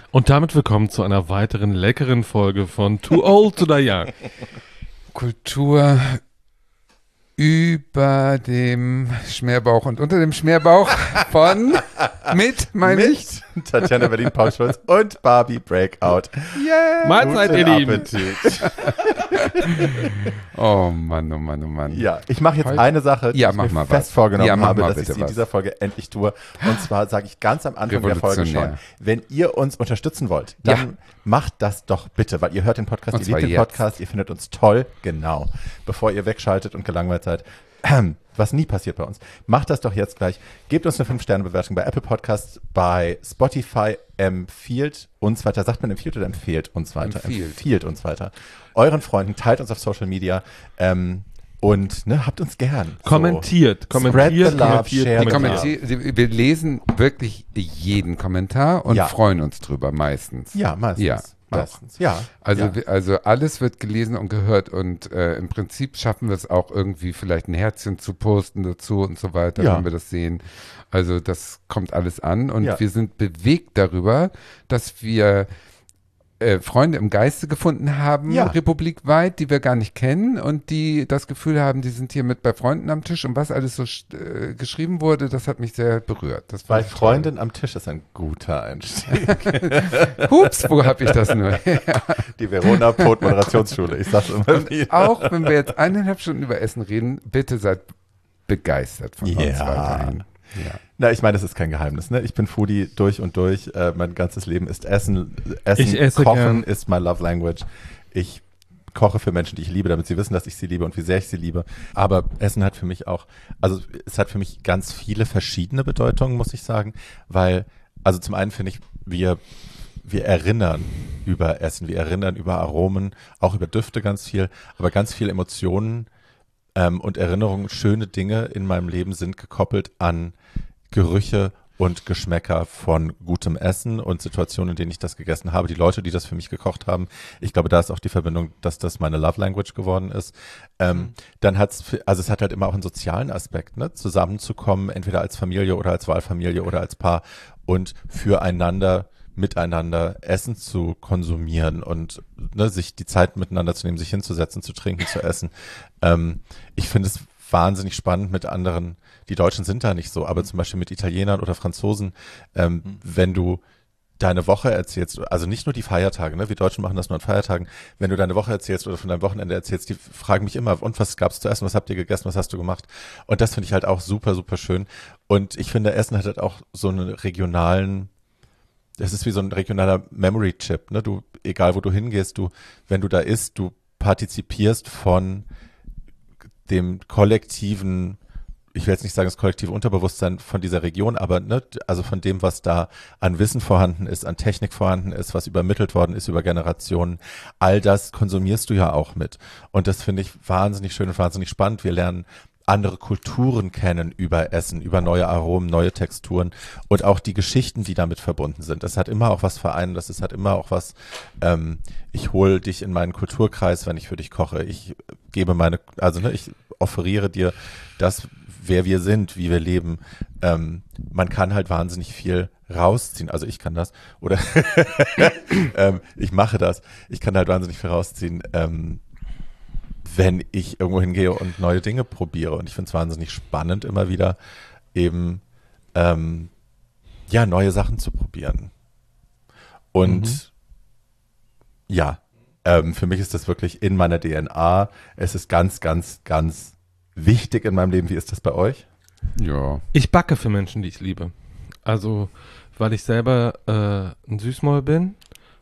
Und damit willkommen zu einer weiteren leckeren Folge von Too Old to Die Young. Kultur über dem Schmerbauch und unter dem Schmerbauch von mit Tatjana Berlin-Paul-Schulz und Barbie Breakout. Yeah. Mahlzeit, ihr Lieben. Appetit. Oh Mann, oh Mann, oh Mann. Ja, ich mache jetzt eine Sache, die ich mir fest vorgenommen habe, dass ich sie in dieser Folge endlich tue. Und zwar sage ich ganz am Anfang der Folge schon, wenn ihr uns unterstützen wollt, dann macht das doch bitte, weil ihr hört den Podcast, ihr liebt den Podcast, ihr findet uns toll, genau, bevor ihr wegschaltet und gelangweilt seid. Was nie passiert bei uns. Macht das doch jetzt gleich. Gebt uns eine 5-Sterne-Bewertung bei Apple Podcasts, bei Spotify, empfiehlt uns weiter. Sagt man empfiehlt oder empfehlt uns weiter? Empfiehlt uns weiter. Euren Freunden, teilt uns auf Social Media und habt uns gern. Kommentiert. Wir lesen wirklich jeden Kommentar und freuen uns drüber meistens. Ja, meistens. Ja. Meistens, ja. Also alles wird gelesen und gehört und im Prinzip schaffen wir es auch irgendwie vielleicht ein Herzchen zu posten dazu und so weiter, wenn wir das sehen. Also das kommt alles an und wir sind bewegt darüber, dass wir Freunde im Geiste gefunden haben, republikweit, die wir gar nicht kennen und die das Gefühl haben, die sind hier mit bei Freunden am Tisch und was alles so geschrieben wurde, das hat mich sehr berührt. Das bei Freundin am Tisch ist ein guter Einstieg. Hups, wo habe ich das nur? Die Verona Poth Moderationsschule, ich sag's immer wieder. Auch wenn wir jetzt 1,5 Stunden über Essen reden, bitte seid begeistert von uns weiterhin. Ja. Na, ich meine, das ist kein Geheimnis, ne? Ich bin Foodie durch und durch. Mein ganzes Leben ist Essen. Kochen ist my love language. Ich koche für Menschen, die ich liebe, damit sie wissen, dass ich sie liebe und wie sehr ich sie liebe. Aber Essen hat für mich auch, also es hat für mich ganz viele verschiedene Bedeutungen, muss ich sagen. Weil, also zum einen finde ich, wir erinnern über Essen, wir erinnern über Aromen, auch über Düfte ganz viel, aber ganz viele Emotionen und Erinnerungen, schöne Dinge in meinem Leben sind gekoppelt an Gerüche und Geschmäcker von gutem Essen und Situationen, in denen ich das gegessen habe. Die Leute, die das für mich gekocht haben, ich glaube, da ist auch die Verbindung, dass das meine Love Language geworden ist. Dann es hat halt immer auch einen sozialen Aspekt, ne? Zusammenzukommen, entweder als Familie oder als Wahlfamilie oder als Paar und miteinander Essen zu konsumieren und sich die Zeit miteinander zu nehmen, sich hinzusetzen, zu trinken, zu essen. Ich finde es wahnsinnig spannend mit anderen, die Deutschen sind da nicht so, aber zum Beispiel mit Italienern oder Franzosen, wenn du deine Woche erzählst, also nicht nur die Feiertage, ne? Wir Deutschen machen das nur an Feiertagen, wenn du deine Woche erzählst oder von deinem Wochenende erzählst, die fragen mich immer, und was gab's zu essen, was habt ihr gegessen, was hast du gemacht? Und das finde ich halt auch super, super schön. Und ich finde, Essen hat halt auch so einen das ist wie so ein regionaler Memory-Chip, ne? Du, egal wo du hingehst, wenn du da isst, du partizipierst von dem kollektiven, ich will jetzt nicht sagen das kollektive Unterbewusstsein von dieser Region, aber also von dem, was da an Wissen vorhanden ist, an Technik vorhanden ist, was übermittelt worden ist über Generationen, all das konsumierst du ja auch mit. Und das finde ich wahnsinnig schön und wahnsinnig spannend. Wir lernen andere Kulturen kennen über Essen, über neue Aromen, neue Texturen und auch die Geschichten, die damit verbunden sind. Das hat immer auch was Vereinendes, das hat immer auch was, ich hole dich in meinen Kulturkreis, wenn ich für dich koche. Ich gebe ich offeriere dir das, wer wir sind, wie wir leben. Man kann halt wahnsinnig viel rausziehen. Also ich kann das oder ich mache das. Ich kann halt wahnsinnig viel rausziehen, wenn ich irgendwo hingehe und neue Dinge probiere. Und ich finde es wahnsinnig spannend, immer wieder eben neue Sachen zu probieren. Und für mich ist das wirklich in meiner DNA. Es ist ganz, ganz, ganz wichtig in meinem Leben. Wie ist das bei euch? Ja. Ich backe für Menschen, die ich liebe. Also, weil ich selber ein Süßmaul bin.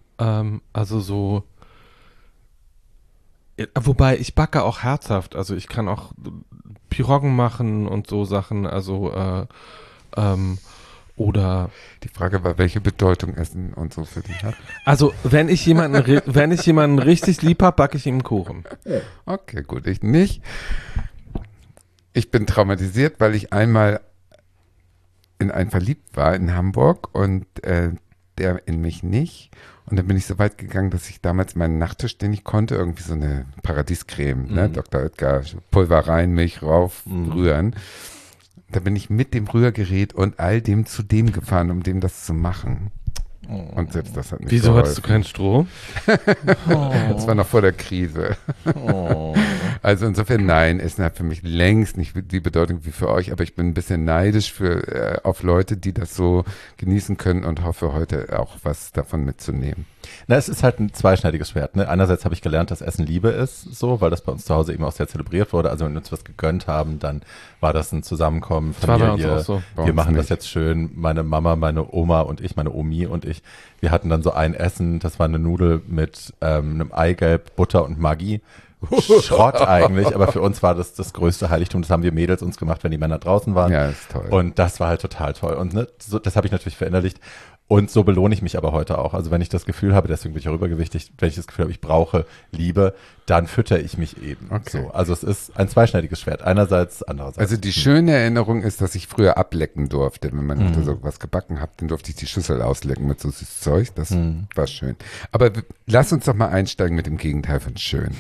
Wobei, ich backe auch herzhaft. Also ich kann auch Piroggen machen und so Sachen. Also, oder... Die Frage war, welche Bedeutung Essen und so für dich hat. Also, wenn ich jemanden richtig lieb habe, backe ich ihm einen Kuchen. Okay, gut, ich nicht. Ich bin traumatisiert, weil ich einmal in einen verliebt war in Hamburg und der in mich nicht. Und dann bin ich so weit gegangen, dass ich damals meinen Nachttisch, den ich konnte, irgendwie so eine Paradiescreme, ne, Dr. Oetker, Pulver rein, Milch rauf, rühren. Da bin ich mit dem Rührgerät und all dem zu dem gefahren, um dem das zu machen. Und selbst das hat nicht Wieso geholfen. hattest du keinen Strom? Das war noch vor der Krise. Also insofern, nein, Essen hat für mich längst nicht die Bedeutung wie für euch, aber ich bin ein bisschen neidisch auf Leute, die das so genießen können und hoffe heute auch was davon mitzunehmen. Na, es ist halt ein zweischneidiges Schwert. Ne? Einerseits habe ich gelernt, dass Essen Liebe ist, so, weil das bei uns zu Hause eben auch sehr zelebriert wurde. Also wenn wir uns was gegönnt haben, dann war das ein Zusammenkommen, Familie. War bei uns auch so. Wir machen das jetzt schön. Meine Mama, meine Oma und ich, meine Omi und ich, wir hatten dann so ein Essen, das war eine Nudel mit einem Eigelb, Butter und Maggi. Schrott eigentlich, aber für uns war das größte Heiligtum. Das haben wir Mädels uns gemacht, wenn die Männer draußen waren. Ja, ist toll. Und das war halt total toll. Und ne, so, das habe ich natürlich verinnerlicht. Und so belohne ich mich aber heute auch. Also wenn ich das Gefühl habe, deswegen bin ich auch übergewichtig, wenn ich das Gefühl habe, ich brauche Liebe, dann fütter ich mich eben. Okay. So. Also es ist ein zweischneidiges Schwert. Einerseits, andererseits. Also die schöne Erinnerung ist, dass ich früher ablecken durfte. Wenn meine Mutter so was gebacken hat, dann durfte ich die Schüssel auslecken mit so süßes Zeug. Das war schön. Aber lass uns doch mal einsteigen mit dem Gegenteil von schön.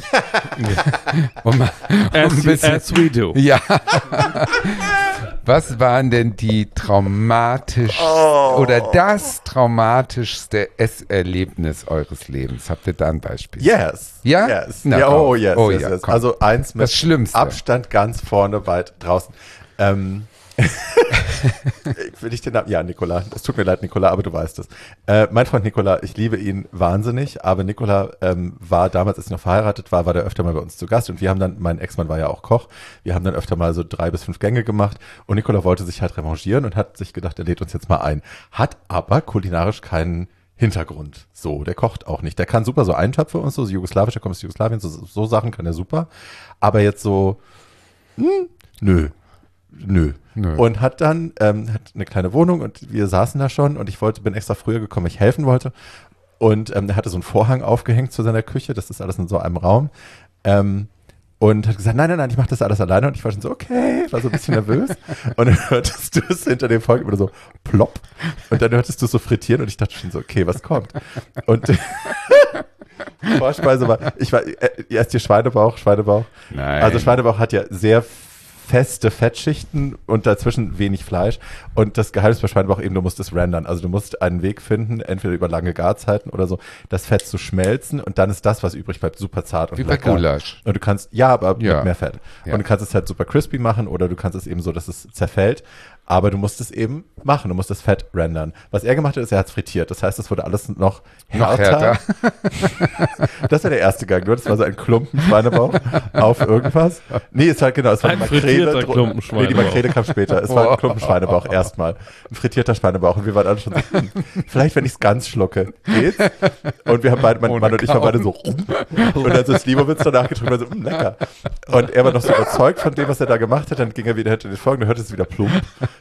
As we do. Ja. Was waren denn die oder das traumatischste Esserlebnis eures Lebens? Habt ihr da ein Beispiel? Yes. Ja? Yes. Na, ja, oh, yes, oh yes, ja, yes. komm. Also eins mit Das Schlimmste. Abstand ganz vorne weit draußen. Will ich den Namen? Ja, Nicola. Es tut mir leid, Nicola, aber du weißt es. Mein Freund Nicola, ich liebe ihn wahnsinnig, aber Nicola war damals, als ich noch verheiratet war der öfter mal bei uns zu Gast und wir haben dann, mein Ex-Mann war ja auch Koch, wir haben dann öfter mal so 3 bis 5 Gänge gemacht und Nicola wollte sich halt revanchieren und hat sich gedacht, er lädt uns jetzt mal ein. Hat aber kulinarisch keinen Hintergrund. So, der kocht auch nicht. Der kann super so Eintöpfe und so jugoslawische, kommt aus Jugoslawien, so Sachen kann er super, aber jetzt so, Nö. Und hat dann hat eine kleine Wohnung und wir saßen da schon und ich bin extra früher gekommen, weil ich helfen wollte. Und er hatte so einen Vorhang aufgehängt zu seiner Küche, das ist alles in so einem Raum. Und hat gesagt, nein, ich mache das alles alleine. Und ich war schon so, okay, war so ein bisschen nervös. Und dann hörtest du es hinter dem Vorhang immer so plopp. Und dann hörtest du es so frittieren und ich dachte schon so, okay, was kommt? Und die Vorspeise war erst hier Schweinebauch. Nein. Also Schweinebauch hat ja sehr feste Fettschichten und dazwischen wenig Fleisch. Und das Geheimnis bei Schweinebauch eben, du musst es rendern. Also du musst einen Weg finden, entweder über lange Garzeiten oder so, das Fett zu schmelzen und dann ist das, was übrig bleibt, super zart und Wie bei lecker. Gulasch. Und du kannst, ja, aber Ja. mit mehr Fett. Ja. Und du kannst es halt super crispy machen oder du kannst es eben so, dass es zerfällt. Aber du musst es eben machen, du musst das Fett rendern. Was er gemacht hat, ist, er hat es frittiert. Das heißt, es wurde alles noch härter. Das war der erste Gang, nur das war so ein Klumpen Schweinebauch auf irgendwas. Nee, es war es war Ein eine frittierter Makrele. Klumpen Nee, die Schweinebauch. Makrele kam später. Es war ein Klumpen Schweinebauch erstmal. Ein frittierter Schweinebauch. Und wir waren alle schon so, vielleicht, wenn ich es ganz schlucke, geht's? Und wir haben beide, mein Mann und ich waren beide so, und dann so Slivovitz danach getrunken, war so, lecker. Und er war noch so überzeugt von dem, was er da gemacht hat. Dann ging er wieder hinter den Folgen, dann hörte es wieder plump.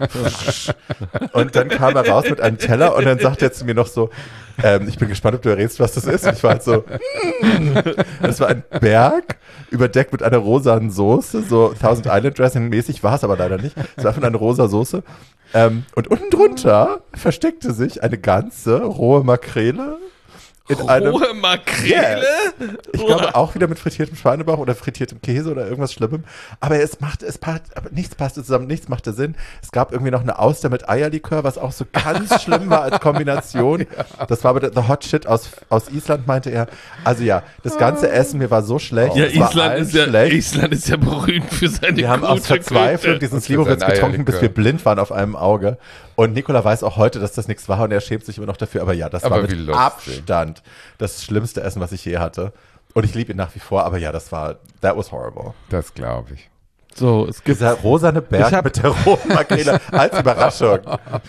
Und dann kam er raus mit einem Teller und dann sagt er zu mir noch so, ich bin gespannt, ob du errätst, was das ist. Und ich war halt so, das war ein Berg, überdeckt mit einer rosanen Soße, so Thousand Island Dressing mäßig, war es aber leider nicht. Es war von einer rosa Soße. Und unten drunter versteckte sich eine ganze rohe Makrele. Rohe Makrele? Yes. Ich glaube auch wieder mit frittiertem Schweinebauch oder frittiertem Käse oder irgendwas Schlimmem. Aber aber nichts passte zusammen, nichts machte Sinn. Es gab irgendwie noch eine Auster mit Eierlikör, was auch so ganz schlimm war als Kombination. Ja. Das war aber the hot shit aus Island, meinte er. Also ja, das ganze Essen, mir war so schlecht. Ja, Island ist ja berühmt für seine Wir haben aus Verzweiflung diesen Slivovitz getrunken, bis wir blind waren auf einem Auge. Und Nicola weiß auch heute, dass das nichts war und er schämt sich immer noch dafür. Aber ja, das war mit Abstand das schlimmste Essen, was ich je hatte. Und ich liebe ihn nach wie vor, aber ja, that was horrible. Das glaube ich. So, es gibt dieser rosane Berg mit der roten Makrele als Überraschung.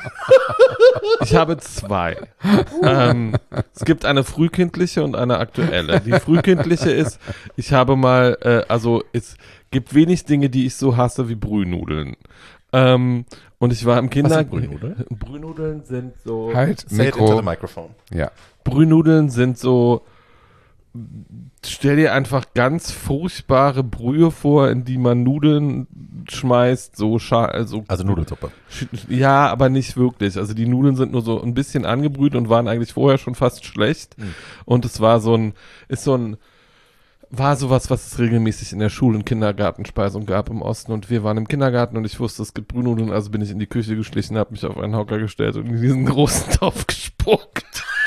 Ich habe 2. Es gibt eine frühkindliche und eine aktuelle. Die frühkindliche ist, ich habe mal, es gibt wenig Dinge, die ich so hasse wie Brühnudeln. Und ich war im Brühnudeln? Brühnudeln sind so. Halt, Say it into the microphone. Ja. Brühnudeln sind so. Stell dir einfach ganz furchtbare Brühe vor, in die man Nudeln schmeißt, also Nudelsuppe. Ja, aber nicht wirklich. Also die Nudeln sind nur so ein bisschen angebrüht und waren eigentlich vorher schon fast schlecht. Und es war war sowas, was es regelmäßig in der Schule- und Kindergartenspeisung gab im Osten. Und wir waren im Kindergarten und ich wusste, es gibt Brühnudeln, also bin ich in die Küche geschlichen, habe mich auf einen Hocker gestellt und in diesen großen Topf gespuckt.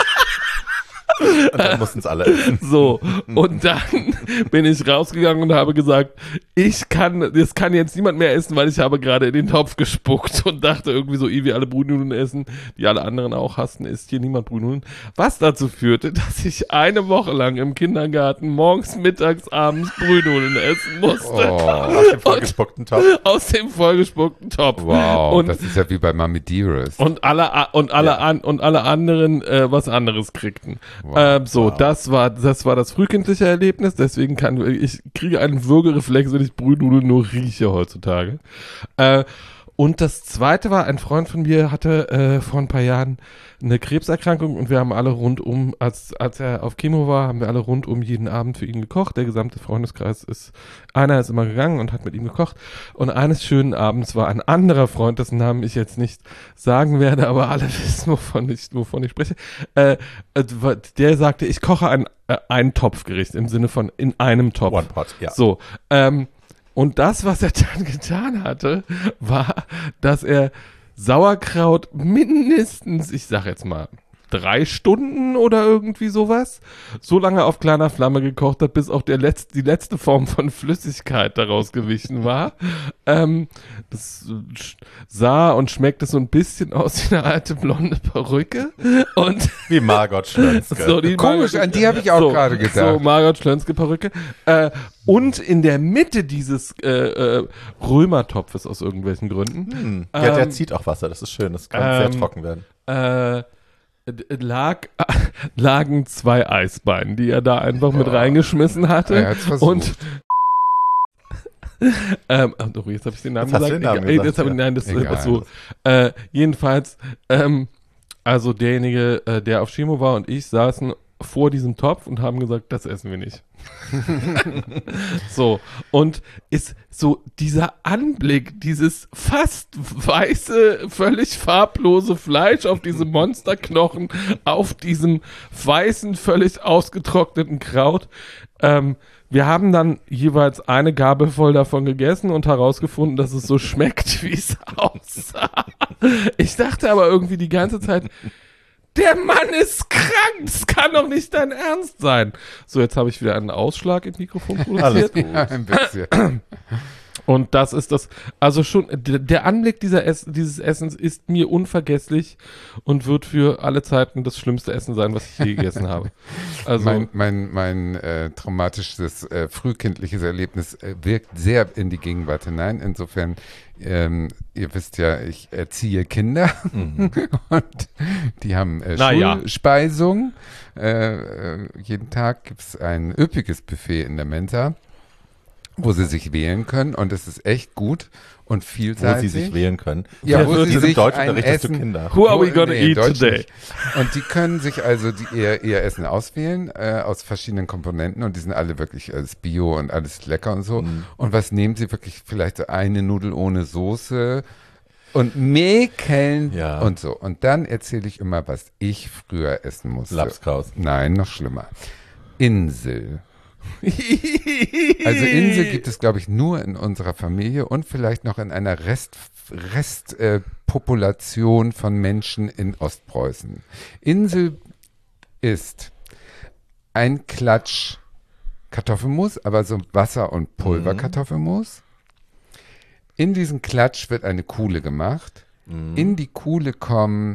Und dann mussten es alle essen. So, und dann bin ich rausgegangen und habe gesagt, das kann jetzt niemand mehr essen, weil ich habe gerade in den Topf gespuckt und dachte irgendwie so, wie alle Brühnudeln essen, die alle anderen auch hassen, isst hier niemand Brühnudeln. Was dazu führte, dass ich eine Woche lang im Kindergarten morgens, mittags, abends Brühnudeln essen musste. Aus dem vollgespuckten Topf. Aus dem vollgespuckten Topf. Wow, und, das ist ja wie bei Mami Dearest. Und alle anderen was anderes kriegten. Wow. Das war das frühkindliche Erlebnis, deswegen ich kriege einen Würgereflex, wenn ich Brühnudeln nur rieche heutzutage. Und das zweite war, ein Freund von mir hatte vor ein paar Jahren eine Krebserkrankung und wir haben alle rundum, als er auf Chemo war, haben wir alle rundum jeden Abend für ihn gekocht. Der gesamte Freundeskreis einer ist immer gegangen und hat mit ihm gekocht. Und eines schönen Abends war ein anderer Freund, dessen Namen ich jetzt nicht sagen werde, aber alle wissen, wovon ich spreche. Der sagte, ich koche ein Topfgericht im Sinne von in einem Topf. One Pot, ja. So, und das, was er dann getan hatte, war, dass er Sauerkraut mindestens, ich sag jetzt mal, 3 Stunden oder irgendwie sowas, so lange auf kleiner Flamme gekocht hat, bis auch die letzte Form von Flüssigkeit daraus gewichen war. Das sah und schmeckte so ein bisschen aus wie eine alte blonde Perücke. Und wie Margot Schlönske. So, Komisch, an die habe ich auch gerade gedacht. So, Margot Schlönske Perücke. Und in der Mitte dieses Römertopfes aus irgendwelchen Gründen. Ja, der zieht auch Wasser, das ist schön, das kann sehr trocken werden. Lagen 2 Eisbeine, die er da einfach mit reingeschmissen hatte. Er hat's versucht. Und jetzt habe ich den Namen gesagt. Jedenfalls, also derjenige, der auf Chemo war und ich saßen vor diesem Topf und haben gesagt, das essen wir nicht. So, und ist so dieser Anblick, dieses fast weiße, völlig farblose Fleisch auf diesem Monsterknochen, auf diesem weißen, völlig ausgetrockneten Kraut. Wir haben dann jeweils eine Gabel voll davon gegessen und herausgefunden, dass es so schmeckt, wie es aussah. Ich dachte aber irgendwie die ganze Zeit, der Mann ist krank, das kann doch nicht dein Ernst sein. So, jetzt habe ich wieder einen Ausschlag im Mikrofon produziert. Alles gut. Ja, ein bisschen. Und das ist das, also schon, der Anblick dieses Essens ist mir unvergesslich und wird für alle Zeiten das schlimmste Essen sein, was ich je gegessen habe. Also Mein traumatisches frühkindliches Erlebnis wirkt sehr in die Gegenwart hinein. Insofern, ihr wisst ja, ich erziehe Kinder und die haben Schulspeisung. Jeden Tag gibt es ein üppiges Buffet in der Mensa, wo sie sich wählen können, und es ist echt gut und vielseitig. Wo sie sich wählen können. Ja, wo sie sich Deutsch ein unterrichtest du Essen... Kinder. who are we gonna eat Deutsch today? nicht. Und die können sich also ihr Essen auswählen aus verschiedenen Komponenten, und die sind alle wirklich alles Bio und alles lecker und so. Und was nehmen sie wirklich? Vielleicht so eine Nudel ohne Soße und mäkeln und so. Und dann erzähle ich immer, was ich früher essen musste. Lapskaus. Nein, noch schlimmer. Insel. Also Insel gibt es, glaube ich, nur in unserer Familie und vielleicht noch in einer Restpopulation von Menschen in Ostpreußen. Insel ist ein Klatsch Kartoffelmus, aber so Wasser- und Pulverkartoffelmus. In diesen Klatsch wird eine Kuhle gemacht. In die Kuhle kommen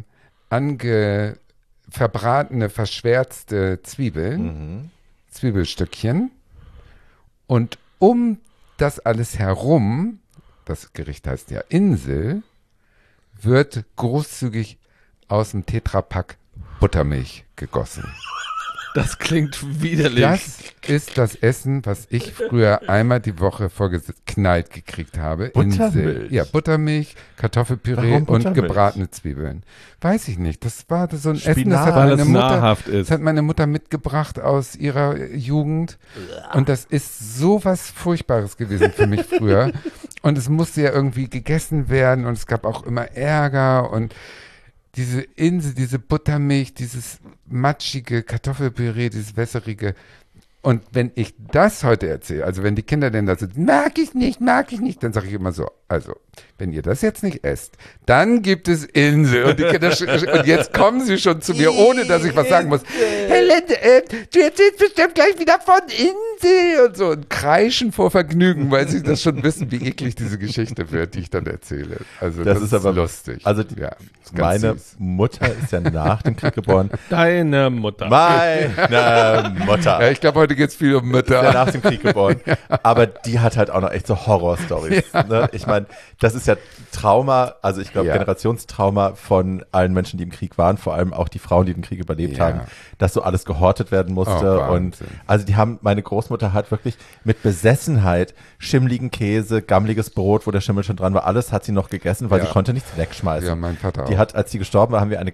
verbratene, verschwärzte Zwiebeln. Zwiebelstückchen, und um das alles herum, das Gericht heißt ja Insel, wird großzügig aus dem Tetrapack Buttermilch gegossen. Das klingt widerlich. Das ist das Essen, was ich früher einmal die Woche vorgeknallt gekriegt habe. Buttermilch? Ja, Buttermilch, Kartoffelpüree und gebratene Zwiebeln. Weiß ich nicht. Das war so ein Essen, das hat meine Mutter mitgebracht aus ihrer Jugend. Und das ist sowas Furchtbares gewesen für mich früher. Und es musste ja irgendwie gegessen werden, und es gab auch immer Ärger, und diese Insel, diese Buttermilch, dieses matschige Kartoffelpüree, dieses wässerige. Und wenn ich das heute erzähle, also wenn die Kinder denn da sind, mag ich nicht, dann sage ich immer so, also, wenn ihr das jetzt nicht esst, dann gibt es Insel. Und die Kinder und jetzt kommen sie schon zu mir, ohne dass ich was sagen muss. Helen, du erzählst bestimmt gleich wieder von Insel und so. Und kreischen vor Vergnügen, weil sie das schon wissen, wie eklig diese Geschichte wird, die ich dann erzähle. Also das ist aber lustig. Also meine Mutter ist ja nach dem Krieg geboren. Deine Mutter. Meine Mutter. Ja, ich glaube, heute geht es viel um Mütter. Ist ja nach dem Krieg geboren. Aber die hat halt auch noch echt so Horror-Stories. Ja. Ne? Ich meine, das ist ja Trauma, also ich glaube Generationstrauma von allen Menschen, die im Krieg waren, vor allem auch die Frauen, die den Krieg überlebt haben, dass so alles gehortet werden musste. Und also meine Großmutter hat wirklich mit Besessenheit schimmligen Käse, gammliges Brot, wo der Schimmel schon dran war, alles hat sie noch gegessen, weil sie konnte nichts wegschmeißen. Ja, mein Vater auch. Die hat, als sie gestorben war, haben wir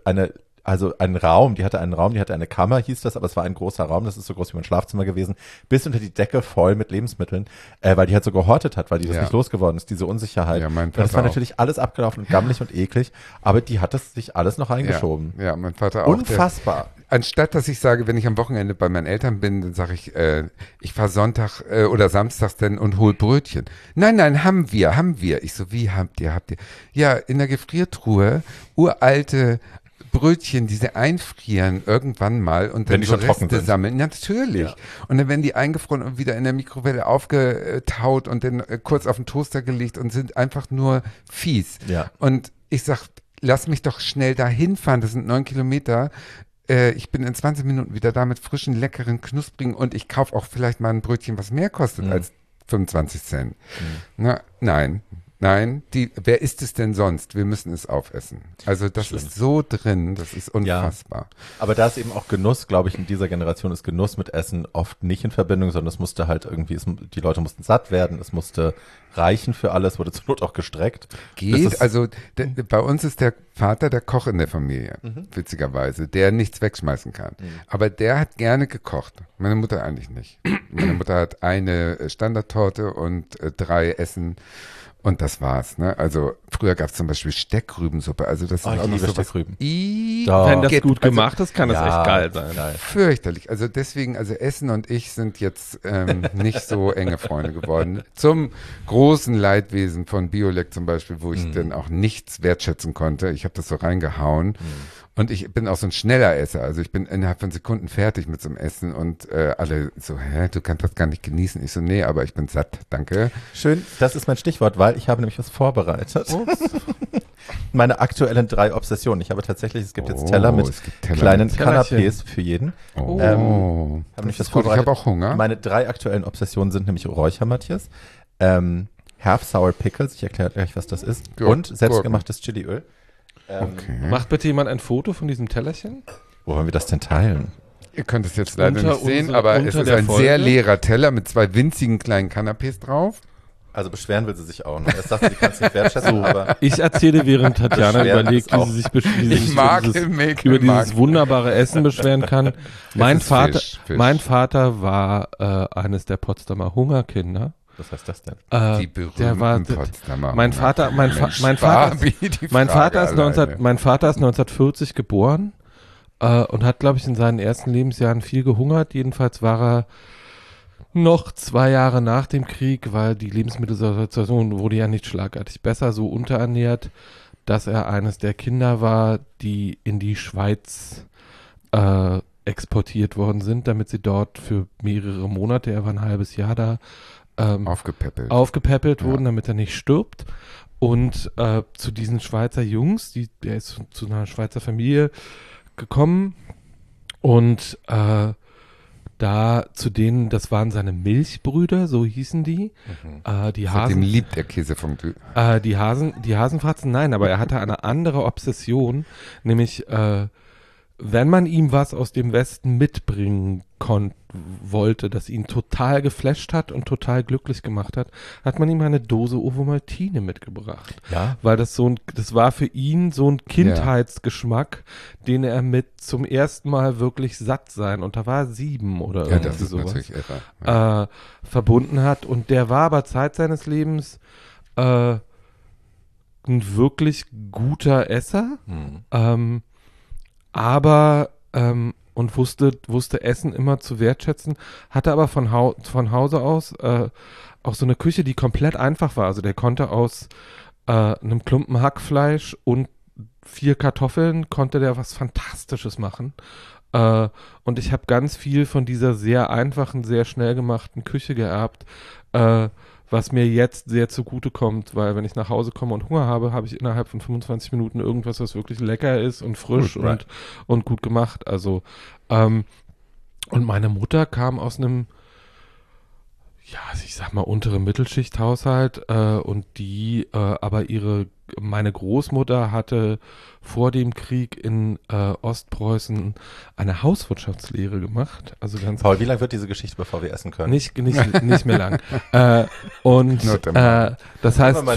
einen Raum, die hatte eine Kammer, hieß das, aber es war ein großer Raum, das ist so groß wie mein Schlafzimmer gewesen, bis unter die Decke voll mit Lebensmitteln, weil die halt so gehortet hat, weil die das nicht losgeworden ist, diese Unsicherheit. Ja, mein Vater das war natürlich alles abgelaufen und gammelig und eklig, aber die hat das sich alles noch eingeschoben. Ja, mein Vater auch. Unfassbar. Anstatt, dass ich sage, wenn ich am Wochenende bei meinen Eltern bin, dann sage ich, ich fahre Sonntag oder samstags denn und hol Brötchen. Nein, haben wir. Ich so, wie habt ihr? Ja, in der Gefriertruhe, uralte Brötchen, die sie einfrieren irgendwann mal und dann die so schon trocken Reste sind. sammeln. Natürlich. Ja. Und dann werden die eingefroren und wieder in der Mikrowelle aufgetaut und dann kurz auf den Toaster gelegt und sind einfach nur fies. Ja. Und ich sag, lass mich doch schnell dahin fahren, das sind 9 Kilometer. Ich bin in 20 Minuten wieder da mit frischen, leckeren, knusprigen und ich kaufe auch vielleicht mal ein Brötchen, was mehr kostet als 25 Cent. Na, nein, wer isst es denn sonst? Wir müssen es aufessen. Also das ist so drin, das ist unfassbar. Ja. Aber da ist eben auch Genuss, glaube ich, in dieser Generation ist Genuss mit Essen oft nicht in Verbindung, sondern es musste halt irgendwie, die Leute mussten satt werden, es musste reichen für alles, wurde zur Not auch gestreckt. Bei uns ist der Vater der Koch in der Familie, witzigerweise, der nichts wegschmeißen kann. Aber der hat gerne gekocht. Meine Mutter eigentlich nicht. Meine Mutter hat eine Standardtorte und 3 Essen. Und das war's, ne? Also früher gab es zum Beispiel Steckrübensuppe. Also das ist auch noch so Steckrüben. Wenn das gut gemacht ist, kann das echt geil sein. Fürchterlich. Also deswegen, Essen und ich sind jetzt nicht so enge Freunde geworden. Zum großen Leidwesen von Biolek zum Beispiel, wo ich dann auch nichts wertschätzen konnte. Ich habe das so reingehauen. Und ich bin auch so ein schneller Esser. Also ich bin innerhalb von Sekunden fertig mit so einem Essen und alle so, du kannst das gar nicht genießen. Ich so, nee, aber ich bin satt, danke. Schön, das ist mein Stichwort, weil ich habe nämlich was vorbereitet. Meine aktuellen 3 Obsessionen. Ich habe tatsächlich, es gibt jetzt Teller mit kleinen Canapés für jeden. Habe nämlich was vorbereitet. Ich habe auch Hunger. Meine 3 aktuellen Obsessionen sind nämlich Räuchermatthias, Half Sour Pickles, ich erkläre gleich, was das ist, und selbstgemachtes Chiliöl. Macht bitte jemand ein Foto von diesem Tellerchen? Wo wollen wir das denn teilen? Ihr könnt es jetzt leider nicht sehen, aber es ist ein sehr leerer Teller mit 2 winzigen kleinen Canapés drauf. Also beschweren will sie sich auch noch. Erst dachte sie, kann es nicht wertschätzen, aber ich erzähle, während Tatjana überlegt, wie sie sich über dieses wunderbare Essen beschweren kann. Mein Vater war eines der Potsdamer Hungerkinder. Was heißt das denn? Die berühmten Potsdamer. Mein Vater ist 1940 geboren und hat, glaube ich, in seinen ersten Lebensjahren viel gehungert. Jedenfalls war er noch 2 Jahre nach dem Krieg, weil die Lebensmittelsituation wurde ja nicht schlagartig besser, so unterernährt, dass er eines der Kinder war, die in die Schweiz exportiert worden sind, damit sie dort für mehrere Monate, er war ein halbes Jahr da, aufgepäppelt wurden, damit er nicht stirbt. Und zu diesen Schweizer Jungs, der ist zu einer Schweizer Familie gekommen und das waren seine Milchbrüder, so hießen die. Die Hasen. Seitdem liebt er Käsefondue. Die Hasenfratzen, nein, aber er hatte eine andere Obsession, nämlich wenn man ihm was aus dem Westen mitbringen wollte, das ihn total geflasht hat und total glücklich gemacht hat, hat man ihm eine Dose Ovomaltine mitgebracht. Ja. Weil das war für ihn so ein Kindheitsgeschmack, den er mit zum ersten Mal wirklich satt sein, und da war er 7 oder irgendwie sowas, verbunden hat. Und der war aber Zeit seines Lebens ein wirklich guter Esser. Aber und wusste Essen immer zu wertschätzen, hatte aber von Hause aus auch so eine Küche, die komplett einfach war. Also der konnte aus einem Klumpen Hackfleisch und 4 Kartoffeln konnte der was Fantastisches machen. Und ich habe ganz viel von dieser sehr einfachen, sehr schnell gemachten Küche geerbt, was mir jetzt sehr zugute kommt, weil wenn ich nach Hause komme und Hunger habe, habe ich innerhalb von 25 Minuten irgendwas, was wirklich lecker ist und frisch und gut gemacht. Also und meine Mutter kam aus einem, ja, ich sag mal, untere Mittelschichthaushalt und die, aber meine Großmutter hatte vor dem Krieg in Ostpreußen eine Hauswirtschaftslehre gemacht. Also ganz Paul, wie lang wird diese Geschichte, bevor wir essen können? nicht mehr lang. Das heißt,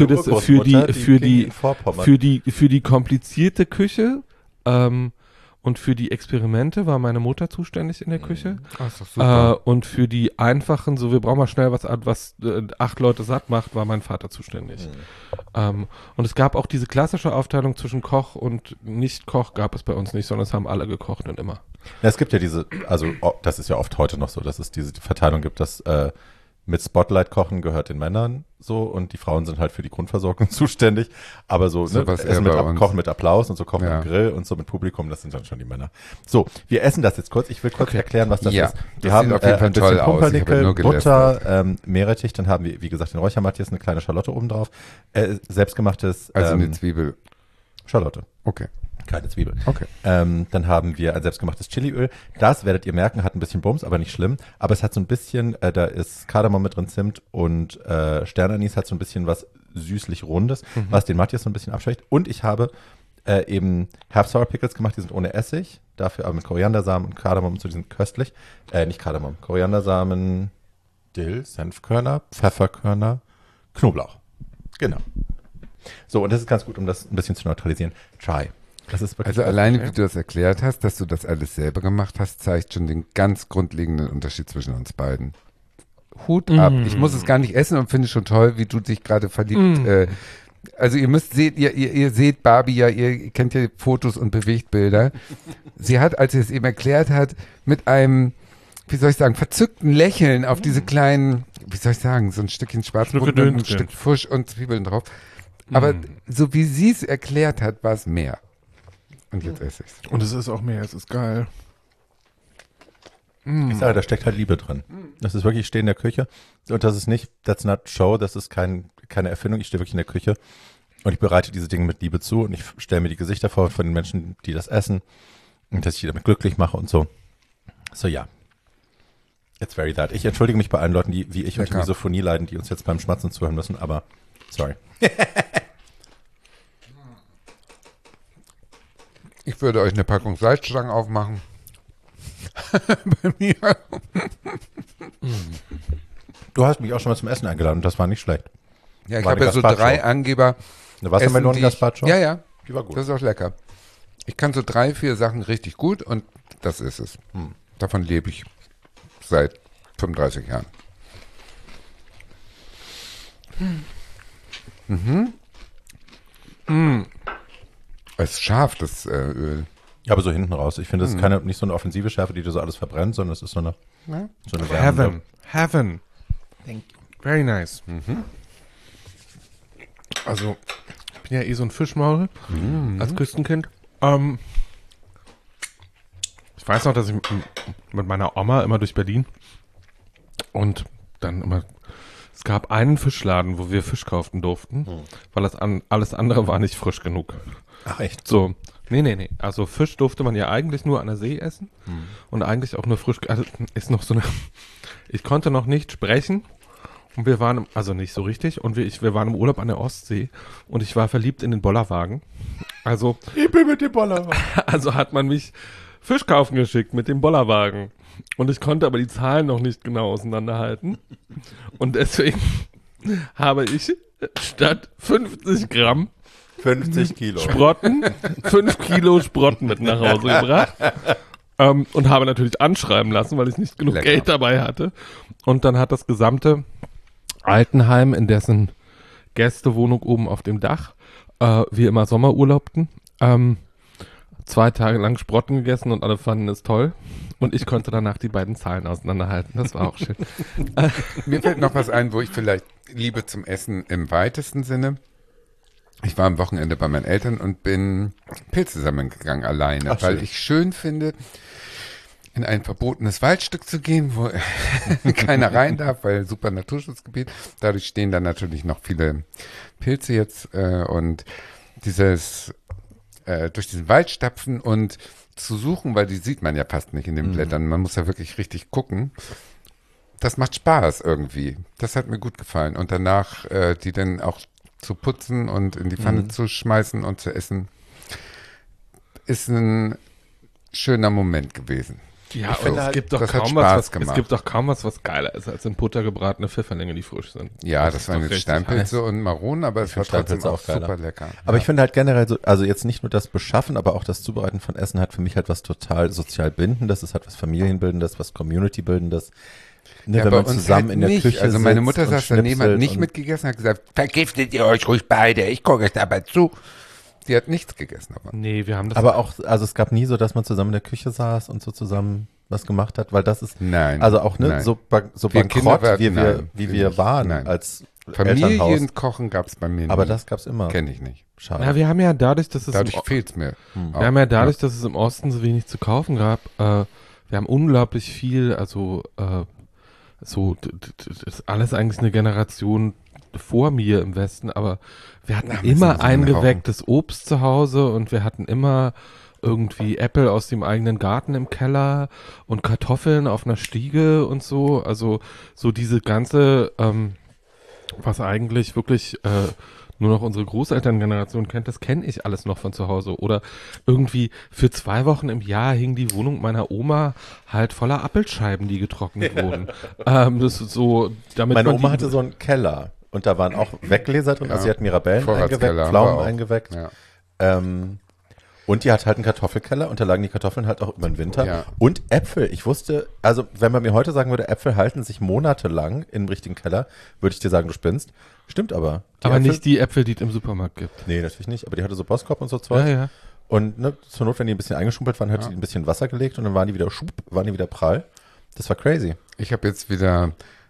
für die komplizierte Küche und für die Experimente war meine Mutter zuständig in der Küche. Ach, ist doch super. Und für die einfachen, so wir brauchen mal schnell was 8 Leute satt macht, war mein Vater zuständig. Und es gab auch diese klassische Aufteilung zwischen Koch und Nicht-Koch gab es bei uns nicht, sondern es haben alle gekocht und immer. Ja, es gibt ja das ist ja oft heute noch so, dass es diese Verteilung gibt, dass mit Spotlight kochen gehört den Männern so und die Frauen sind halt für die Grundversorgung zuständig. Aber so Essen Kochen mit Applaus und so Kochen am Grill und so mit Publikum, das sind dann schon die Männer. So, wir essen das jetzt kurz. Ich will kurz erklären, was das ist. Wir haben auf jeden Fall ein bisschen toll Pumpernickel, Butter, Meerrettich, dann haben wir, wie gesagt, den Räuchermatthias, eine kleine Schalotte oben drauf. Selbstgemachtes Also eine Zwiebel. Schalotte. Okay. Keine Zwiebel. Okay. Dann haben wir ein selbstgemachtes Chiliöl. Das, werdet ihr merken, hat ein bisschen Bums, aber nicht schlimm. Aber es hat so ein bisschen, da ist Kardamom mit drin, Zimt und Sternanis hat so ein bisschen was süßlich Rundes, was den Matthias so ein bisschen abschwächt. Und ich habe eben Half Sour Pickles gemacht, die sind ohne Essig, dafür aber mit Koriandersamen und Kardamom und so, die sind köstlich. Nicht Kardamom, Koriandersamen, Dill, Senfkörner, Pfefferkörner, Knoblauch. Genau. So, und das ist ganz gut, um das ein bisschen zu neutralisieren. Try. Das ist wirklich also alleine, wie du das erklärt hast, dass du das alles selber gemacht hast, zeigt schon den ganz grundlegenden Unterschied zwischen uns beiden. Hut ab. Ich muss es gar nicht essen und finde schon toll, wie du dich gerade verliebt. Also ihr seht Barbie ja, ihr kennt ja Fotos und Bewegtbilder. Sie hat, als sie es eben erklärt hat, mit einem, wie soll ich sagen, verzückten Lächeln auf diese kleinen, wie soll ich sagen, so ein Stückchen Schwarzbrot und ein Stück Fisch und Zwiebeln drauf. Aber so wie sie es erklärt hat, war es mehr. Und jetzt esse ich's. Und es ist auch mehr, es ist geil. Ich sage, da steckt halt Liebe drin. Das ist wirklich, ich stehe in der Küche und das ist nicht, that's not show, das ist keine Erfindung, ich stehe wirklich in der Küche und ich bereite diese Dinge mit Liebe zu und ich stelle mir die Gesichter vor von den Menschen, die das essen und dass ich die damit glücklich mache und so. So ja. It's very that. Ich entschuldige mich bei allen Leuten, die wie ich unter Misophonie leiden, die uns jetzt beim Schmatzen zuhören müssen, aber sorry. Ich würde euch eine Packung Salzstangen aufmachen. Bei mir. Du hast mich auch schon mal zum Essen eingeladen und das war nicht schlecht. Ja, ich habe ja so 3 Angeber. Eine Wassermelonen-Gazpacho? Ja. Die war gut. Das ist auch lecker. Ich kann so 3, 4 Sachen richtig gut und das ist es. Davon lebe ich seit 35 Jahren. Es ist scharf, das Öl. Ja, aber so hinten raus. Ich finde, das ist nicht so eine offensive Schärfe, die dir so alles verbrennt, sondern es ist so eine Heaven. Thank you. Very nice. Also, ich bin ja eh so ein Fischmaul als Küstenkind. Ich weiß noch, dass ich mit meiner Oma immer durch Berlin und dann immer, es gab einen Fischladen, wo wir Fisch kaufen durften, weil alles andere war nicht frisch genug. Ach echt? So, nee. Also Fisch durfte man ja eigentlich nur an der See essen und eigentlich auch nur frisch, also ist noch so eine, ich konnte noch nicht sprechen und wir waren, also nicht so richtig und wir waren im Urlaub an der Ostsee und ich war verliebt in den Bollerwagen. Also, ich bin mit dem Bollerwagen. Also hat man mich Fisch kaufen geschickt mit dem Bollerwagen und ich konnte aber die Zahlen noch nicht genau auseinanderhalten und deswegen habe ich statt 50 Gramm 50 Kilo. Sprotten, 5 Kilo Sprotten mit nach Hause gebracht. Und habe natürlich anschreiben lassen, weil ich nicht genug Geld dabei hatte. Und dann hat das gesamte Altenheim, in dessen 2 Tage lang Sprotten gegessen und alle fanden es toll. Und ich konnte danach die beiden Zahlen auseinanderhalten. Das war auch schön. Mir fällt noch was ein, wo ich vielleicht Liebe zum Essen im weitesten Sinne. Ich war am Wochenende bei meinen Eltern und bin Pilze sammeln gegangen alleine, weil ich schön finde, in ein verbotenes Waldstück zu gehen, wo keiner rein darf, weil super Naturschutzgebiet. Dadurch stehen da natürlich noch viele Pilze jetzt und dieses durch diesen Wald stapfen und zu suchen, weil die sieht man ja fast nicht in den Blättern. Man muss ja wirklich richtig gucken. Das macht Spaß irgendwie. Das hat mir gut gefallen. Und danach die dann auch zu putzen und in die Pfanne zu schmeißen und zu essen, ist ein schöner Moment gewesen. Ja, und es gibt doch kaum was geiler ist, als in Butter gebratene Pfifferlinge, die frisch sind. Ja, das waren jetzt Steinpilze und Maronen, aber es war trotzdem auch super lecker. Aber ich finde halt generell so, also jetzt nicht nur das Beschaffen, aber auch das Zubereiten von Essen hat für mich halt was total sozial Bindendes, es hat was Familienbildendes, was Community-Bildendes. Ne, ja, wenn man zusammen halt in der Küche also meine Mutter saß daneben, hat nicht mitgegessen, hat gesagt, vergiftet ihr euch ruhig beide, ich gucke euch dabei zu. Sie hat nichts gegessen, aber. Nee, wir haben das. Aber auch, also es gab nie so, dass man zusammen in der Küche saß und so zusammen was gemacht hat, weil das ist. Nein. Also auch, ne, nein. so bankrott, wie wir waren als Familienkochen gab es bei mir nie. Aber das gab's immer. Kenne ich nicht. Schade. Ja, wir haben ja dadurch, dass es. Dadurch fehlt es mir. Wir haben ja dadurch, dass es im Osten so wenig zu kaufen gab, wir haben unglaublich viel, also, so, das ist alles eigentlich eine Generation vor mir im Westen, aber wir hatten immer eingewecktes Obst zu Hause und wir hatten immer irgendwie Äpfel aus dem eigenen Garten im Keller und Kartoffeln auf einer Stiege und so, also so diese ganze, was eigentlich wirklich nur noch unsere Großelterngeneration kennt, das kenne ich alles noch von zu Hause. Oder irgendwie für 2 Wochen im Jahr hing die Wohnung meiner Oma halt voller Apfelscheiben, die getrocknet wurden. Das ist so, damit meine Oma hatte so einen Keller und da waren auch Weggläser drin, also sie hat Mirabellen eingeweckt, Pflaumen eingeweckt. Ja. Und die hat halt einen Kartoffelkeller und da lagen die Kartoffeln halt auch über den Winter. Ja. Und Äpfel. Ich wusste, also wenn man mir heute sagen würde, Äpfel halten sich monatelang im richtigen Keller, würde ich dir sagen, du spinnst. Stimmt aber. Aber Äpfel, nicht die Äpfel, die es im Supermarkt gibt. Nee, natürlich nicht. Aber die hatte so Boskop und so Zeug. Ja, ja. Und ne, zur Not, wenn die ein bisschen eingeschrumpelt waren, hat sie ein bisschen Wasser gelegt und dann waren die wieder prall. Das war crazy. Ich habe jetzt wieder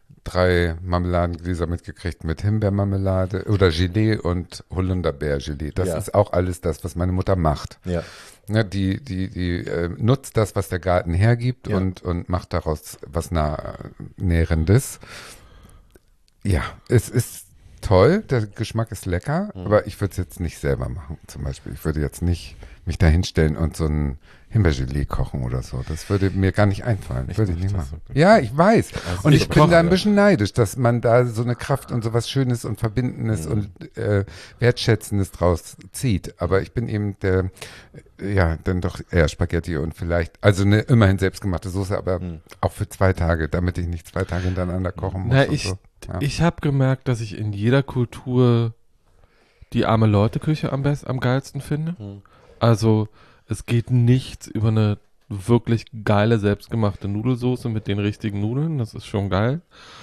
3 Marmeladengläser mitgekriegt mit Himbeermarmelade oder Gelee und Holunderbeergelee. Das ist auch alles das, was meine Mutter macht. Ja. Ja, die nutzt das, was der Garten hergibt und macht daraus was Nährendes. Ja, es ist toll, der Geschmack ist lecker, aber ich würde es jetzt nicht selber machen zum Beispiel. Ich würde jetzt nicht mich da hinstellen und so ein Himbeergelee kochen oder so. Das würde mir gar nicht einfallen. Würde ich nicht machen. Ja, ich weiß. Also und ich bin da ein bisschen neidisch, dass man da so eine Kraft und so was Schönes und Verbindendes und Wertschätzendes draus zieht. Aber ich bin eben dann doch eher Spaghetti und vielleicht, also eine immerhin selbstgemachte Soße, aber auch für 2 Tage, damit ich nicht 2 Tage hintereinander kochen muss. Na, ich habe gemerkt, dass ich in jeder Kultur die Arme-Leute-Küche am geilsten finde. Also es geht nichts über eine wirklich geile, selbstgemachte Nudelsoße mit den richtigen Nudeln. Das ist schon geil.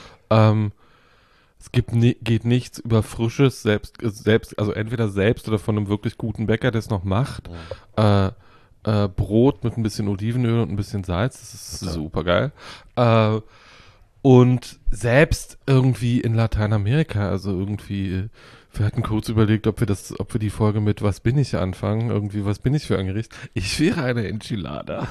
Es geht nichts über frisches, also entweder selbst oder von einem wirklich guten Bäcker, der es noch macht. Brot mit ein bisschen Olivenöl und ein bisschen Salz. Das ist super geil. Und selbst irgendwie in Lateinamerika, also irgendwie, wir hatten kurz überlegt, ob wir die Folge mit Was bin ich anfangen, irgendwie, was bin ich für ein Gericht? Ich wäre eine Enchilada.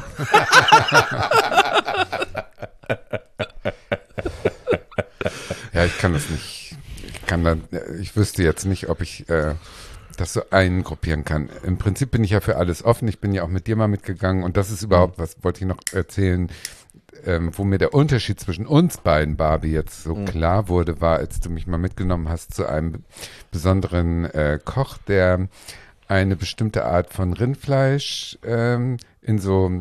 Ja, ich kann das nicht. Ich wüsste jetzt nicht, ob ich das so eingruppieren kann. Im Prinzip bin ich ja für alles offen. Ich bin ja auch mit dir mal mitgegangen und das ist überhaupt, was wollte ich noch erzählen, wo mir der Unterschied zwischen uns beiden, Barbie, jetzt so klar wurde, war, als du mich mal mitgenommen hast zu einem besonderen Koch, der eine bestimmte Art von Rindfleisch in so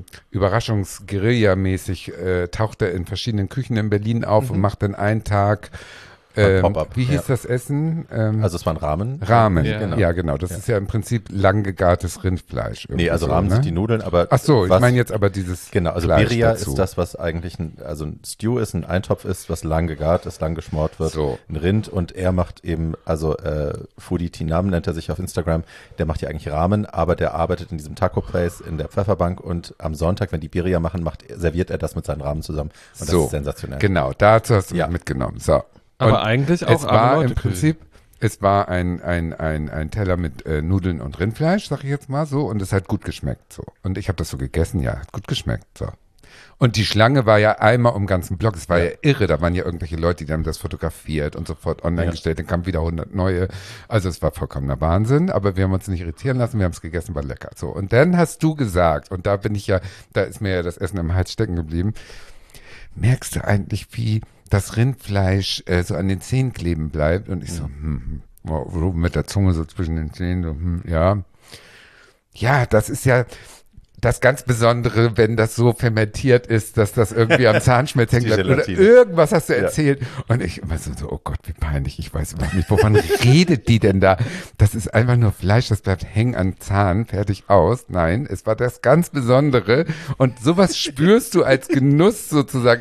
Überraschungs-Guerilla-mäßig taucht er in verschiedenen Küchen in Berlin auf und macht dann einen Tag Pop-up. Wie hieß das Essen? Also es waren Ramen. Ramen, Ja. genau. Das ist ja im Prinzip lang gegartes Rindfleisch. Nee, also Ramen sind die Nudeln, aber ach so, ich meine jetzt aber dieses genau, also Fleisch Birria dazu. ist das, was eigentlich ein Stew ist, ein Eintopf ist, was lang gegart ist, lang geschmort wird, ein Rind, und er macht eben, also Foodie Tinam nennt er sich auf Instagram, der macht ja eigentlich Ramen, aber der arbeitet in diesem Taco Place in der Pfefferbank, und am Sonntag, wenn die Birria machen, serviert er das mit seinen Ramen zusammen, und das ist sensationell. Genau, dazu hast du mich mitgenommen. So. Aber eigentlich auch es war im Prinzip, es war ein Teller mit Nudeln und Rindfleisch, sag ich jetzt mal so, und es hat gut geschmeckt so. Und ich habe das so gegessen, ja, hat gut geschmeckt so. Und die Schlange war ja einmal um den ganzen Block, es war ja irre, da waren ja irgendwelche Leute, die haben das fotografiert und sofort online gestellt, dann kamen wieder 100 neue, also es war vollkommener Wahnsinn, aber wir haben uns nicht irritieren lassen, wir haben es gegessen, war lecker. So, und dann hast du gesagt, und da ist mir ja das Essen im Hals stecken geblieben, merkst du eigentlich, wie das Rindfleisch so an den Zähnen kleben bleibt? Und ich so, mit der Zunge so zwischen den Zähnen, so, ja. Ja, das ist ja das ganz Besondere, wenn das so fermentiert ist, dass das irgendwie am Zahnschmelz hängt bleibt. Oder irgendwas hast du erzählt. Und ich immer so, oh Gott, wie peinlich, ich weiß überhaupt nicht, wovon redet die denn da? Das ist einfach nur Fleisch, das bleibt hängen am Zahn, fertig aus. Nein, es war das ganz Besondere. Und sowas spürst du als Genuss sozusagen,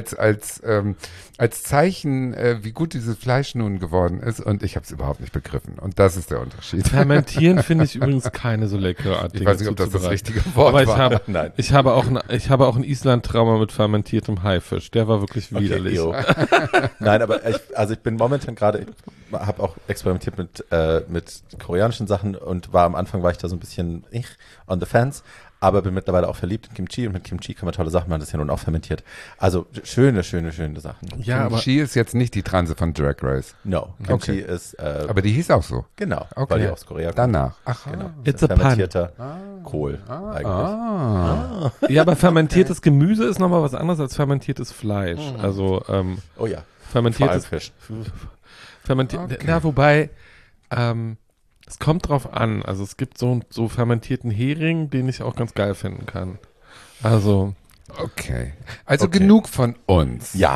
als Zeichen, wie gut dieses Fleisch nun geworden ist. Und ich habe es überhaupt nicht begriffen. Und das ist der Unterschied. Fermentieren finde ich übrigens keine so leckere Art. Ich weiß nicht, ob das das richtige Wort aber war. ich habe auch ein Island-Trauma mit fermentiertem Haifisch. Der war wirklich widerlich. Nein, aber ich bin momentan gerade, habe auch experimentiert mit koreanischen Sachen, und am Anfang war ich da so ein bisschen on the fence, aber bin mittlerweile auch verliebt in Kimchi, und mit Kimchi kann man tolle Sachen machen, das ist ja nun auch fermentiert. Also schöne Sachen. Ja, Kimchi ist jetzt nicht die Transe von Drag Race. No, Kimchi ist aber die hieß auch so. Genau, weil die aus Korea kommt. Danach. Ach, genau. It's a fermentierter Kohl eigentlich. Ja, aber fermentiertes Gemüse ist nochmal was anderes als fermentiertes Fleisch. Also oh ja, fermentiertes Fisch. Ja, wobei es kommt drauf an. Also es gibt so fermentierten Hering, den ich auch ganz geil finden kann. Also okay. Also genug von uns. Ja.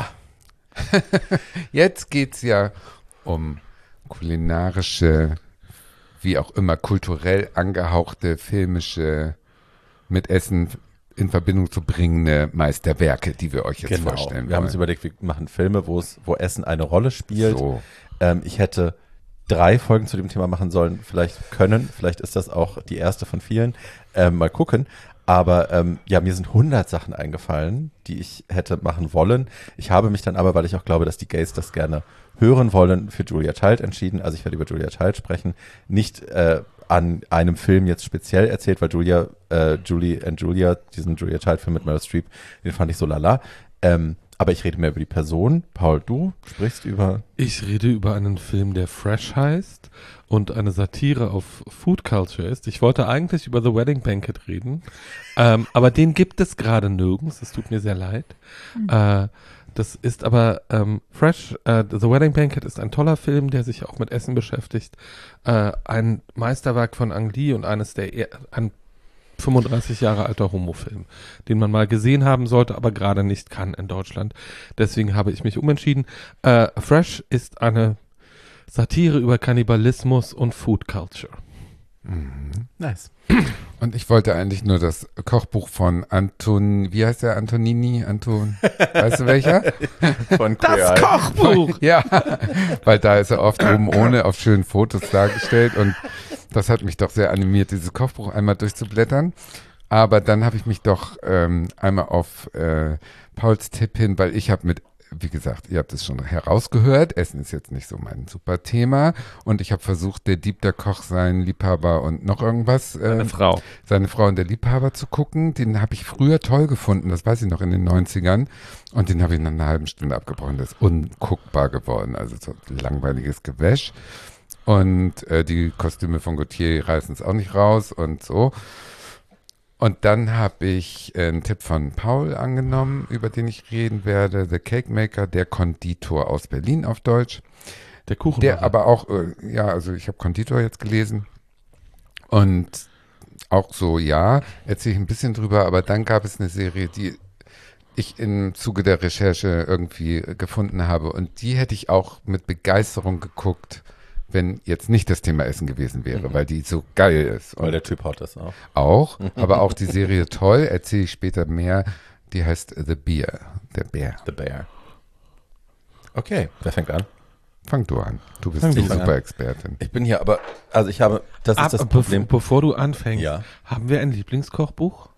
Jetzt geht's ja um kulinarische, wie auch immer, kulturell angehauchte, filmische, mit Essen in Verbindung zu bringende Meisterwerke, die wir euch jetzt vorstellen wollen. Wir haben uns überlegt, wir machen Filme, wo Essen eine Rolle spielt. So. Ich hätte 3 Folgen zu dem Thema machen sollen, vielleicht ist das auch die erste von vielen, mal gucken. Aber mir sind 100 Sachen eingefallen, die ich hätte machen wollen. Ich habe mich dann aber, weil ich auch glaube, dass die Gays das gerne hören wollen, für Julia Child entschieden. Also ich werde über Julia Child sprechen. Nicht an einem Film jetzt speziell erzählt, weil Julie and Julia, diesen Julia Child-Film mit Meryl Streep, den fand ich so lala. Aber ich rede mehr über die Person. Paul, du sprichst über... Ich rede über einen Film, der Fresh heißt und eine Satire auf Food Culture ist. Ich wollte eigentlich über The Wedding Banquet reden, aber den gibt es gerade nirgends. Es tut mir sehr leid. Das ist aber Fresh. The Wedding Banquet ist ein toller Film, der sich auch mit Essen beschäftigt. Ein Meisterwerk von Ang Lee und ein 35 Jahre alter Homofilm, den man mal gesehen haben sollte, aber gerade nicht kann in Deutschland. Deswegen habe ich mich umentschieden. Fresh ist eine Satire über Kannibalismus und Food Culture. Nice. Und ich wollte eigentlich nur das Kochbuch von wie heißt der? Antonini? Weißt du welcher? Von das Kochbuch! Ja, weil da ist er oft oben ohne auf schönen Fotos dargestellt, und das hat mich doch sehr animiert, dieses Kochbuch einmal durchzublättern. Aber dann habe ich mich doch einmal auf Pauls Tipp hin, weil ich habe wie gesagt, ihr habt es schon herausgehört, Essen ist jetzt nicht so mein super Thema, und ich habe versucht, der Dieb, der Koch, seinen Liebhaber und noch irgendwas. Seine Frau und der Liebhaber zu gucken. Den habe ich früher toll gefunden, das weiß ich noch, in den 90ern. Und den habe ich nach einer halben Stunde abgebrochen. Das ist unguckbar geworden, also so langweiliges Gewäsch. Und die Kostüme von Gaultier reißen es auch nicht raus und so. Und dann habe ich einen Tipp von Paul angenommen, über den ich reden werde. The Cake Maker, der Konditor aus Berlin auf Deutsch. Der Kuchen. Der aber auch, also ich habe Konditor jetzt gelesen. Und auch so, erzähle ich ein bisschen drüber. Aber dann gab es eine Serie, die ich im Zuge der Recherche irgendwie gefunden habe. Und die hätte ich auch mit Begeisterung geguckt, wenn jetzt nicht das Thema Essen gewesen wäre, weil die so geil ist. Weil der Typ hot ist auch. Auch, aber auch die Serie toll, erzähle ich später mehr. Die heißt The Bear, der Bär. The Bear. Okay, wer fängt an? Fang du an. Du bist die Super-Expertin. Ich bin hier, aber, also ich habe, das ist das Problem. Bevor du anfängst, Ja. haben wir ein Lieblingskochbuch?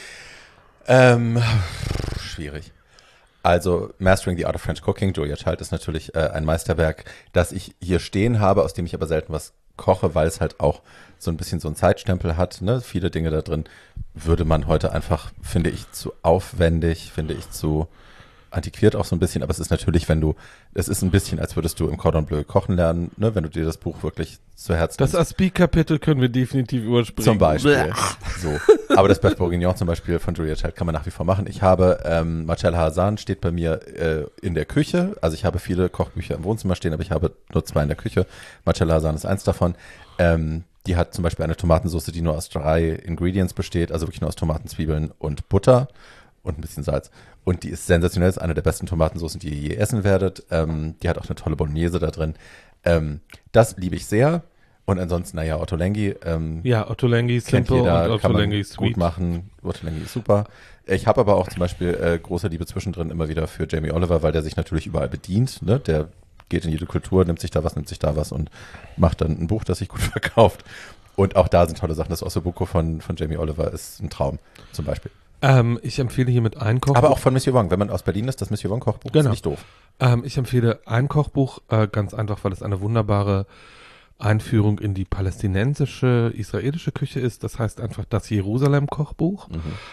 Schwierig. Also Mastering the Art of French Cooking, Julia Child ist natürlich ein Meisterwerk, das ich hier stehen habe, aus dem ich aber selten was koche, weil es halt auch so ein bisschen so einen Zeitstempel hat. Ne? Viele Dinge da drin würde man heute einfach, finde ich, zu aufwendig, finde ich zu antiquiert auch so ein bisschen, aber es ist natürlich, es ist ein bisschen, als würdest du im Cordon Bleu kochen lernen, ne? Wenn du dir das Buch wirklich zu Herzen Das Aspie-Kapitel können wir definitiv überspringen. Zum Beispiel. So. Aber das Bœuf Bourguignon zum Beispiel von Julia Child kann man nach wie vor machen. Ich habe Marcella Hazan steht bei mir in der Küche. Also ich habe viele Kochbücher im Wohnzimmer stehen, aber ich habe nur 2 in der Küche. Marcella Hazan ist eins davon. Die hat zum Beispiel eine Tomatensauce, die nur aus 3 Ingredients besteht, also wirklich nur aus Tomaten, Zwiebeln und Butter und ein bisschen Salz. Und die ist sensationell, ist eine der besten Tomatensoßen, die ihr je essen werdet. Die hat auch eine tolle Bolognese da drin. Das liebe ich sehr. Und ansonsten, naja, Ottolenghi. Ja, Ottolenghi ist simple jeder, und Ottolenghi ist gut sweet. machen. Ottolenghi ist super. Ich habe aber auch zum Beispiel große Liebe zwischendrin immer wieder für Jamie Oliver, weil der sich natürlich überall bedient. Ne? Der geht in jede Kultur, nimmt sich da was und macht dann ein Buch, das sich gut verkauft. Und auch da sind tolle Sachen. Das Ossobuco von Jamie Oliver ist ein Traum, zum Beispiel. Ich empfehle hiermit ein Kochbuch. Aber auch von Monsieur Wong. Wenn man aus Berlin ist, das Monsieur Wong Kochbuch ist nicht doof. Ich empfehle ein Kochbuch, ganz einfach, weil es eine wunderbare Einführung in die palästinensische, israelische Küche ist. Das heißt einfach das Jerusalem-Kochbuch.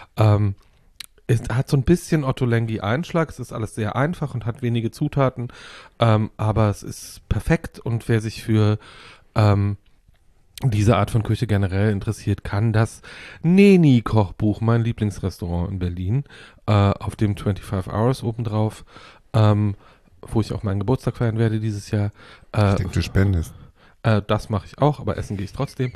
Es hat so ein bisschen Ottolenghi-Einschlag. Es ist alles sehr einfach und hat wenige Zutaten. Aber es ist perfekt. Und wer sich für diese Art von Küche generell interessiert, kann das Neni-Kochbuch, mein Lieblingsrestaurant in Berlin, auf dem 25 Hours obendrauf, wo ich auch meinen Geburtstag feiern werde dieses Jahr. Ich denke, du spendest. Das mache ich auch, aber essen gehe ich trotzdem.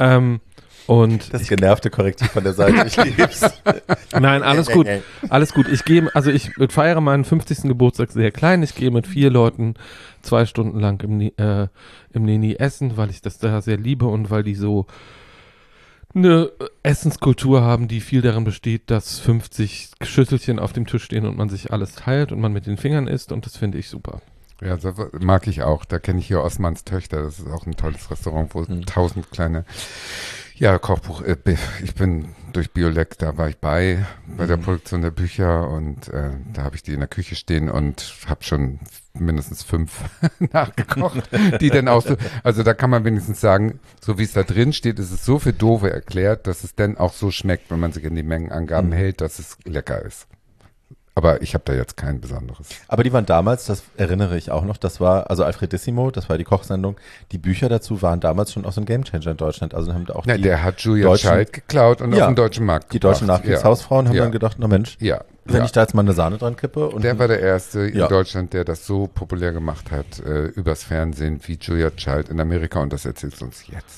Und das genervte Korrektiv von der Seite, ich lieb's. Nein, alles gut. Alles gut. Ich feiere meinen 50. Geburtstag sehr klein. Ich gehe mit 4 Leuten 2 Stunden lang im Neni essen, weil ich das da sehr liebe und weil die so eine Essenskultur haben, die viel darin besteht, dass 50 Schüsselchen auf dem Tisch stehen und man sich alles teilt und man mit den Fingern isst und das finde ich super. Ja, das mag ich auch. Da kenne ich hier Osmans Töchter. Das ist auch ein tolles Restaurant, wo 1000 kleine Kochbuch. Ich bin durch Biolek, da war ich bei der Produktion der Bücher und da habe ich die in der Küche stehen und habe schon mindestens 5 nachgekocht, die dann auch so, also da kann man wenigstens sagen, so wie es da drin steht, ist es so für Doofe erklärt, dass es dann auch so schmeckt, wenn man sich an die Mengenangaben hält, dass es lecker ist. Aber ich habe da jetzt kein besonderes. Aber die waren damals, das erinnere ich auch noch, das war, also Alfredissimo, das war die Kochsendung, die Bücher dazu waren damals schon auch so ein Gamechanger in Deutschland. Also haben auch der hat Julia Child geklaut und auf den deutschen Markt gebracht. Die deutschen Nachkriegshausfrauen haben dann gedacht, na Mensch, wenn ich da jetzt mal eine Sahne dran kippe. Und der war der Erste in Deutschland, der das so populär gemacht hat, übers Fernsehen wie Julia Child in Amerika und das erzählst du uns jetzt.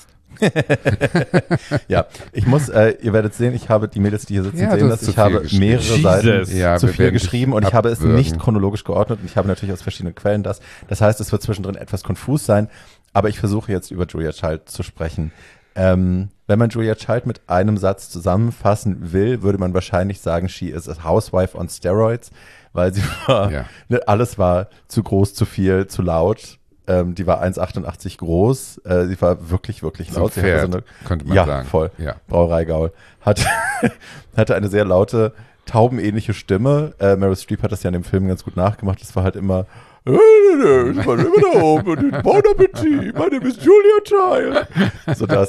Ja, ich muss, ihr werdet sehen, ich habe die Mädels, die hier sitzen, sehen das. Ich habe mehrere Seiten zu viel geschrieben und ich habe es nicht chronologisch geordnet und ich habe natürlich aus verschiedenen Quellen das. Das heißt, es wird zwischendrin etwas konfus sein, aber ich versuche jetzt über Julia Child zu sprechen. Wenn man Julia Child mit einem Satz zusammenfassen will, würde man wahrscheinlich sagen, she is a housewife on steroids, weil sie war, alles war zu groß, zu viel, zu laut. Die war 1,88 groß. Sie war wirklich, wirklich laut. So Pferd, sie hatte könnte man sagen. Voll. Brauereigaul. Hatte eine sehr laute, taubenähnliche Stimme. Meryl Streep hat das ja in dem Film ganz gut nachgemacht. Das war halt immer ich war immer da oben. Bon Appetit. My name is Julia Child. So das.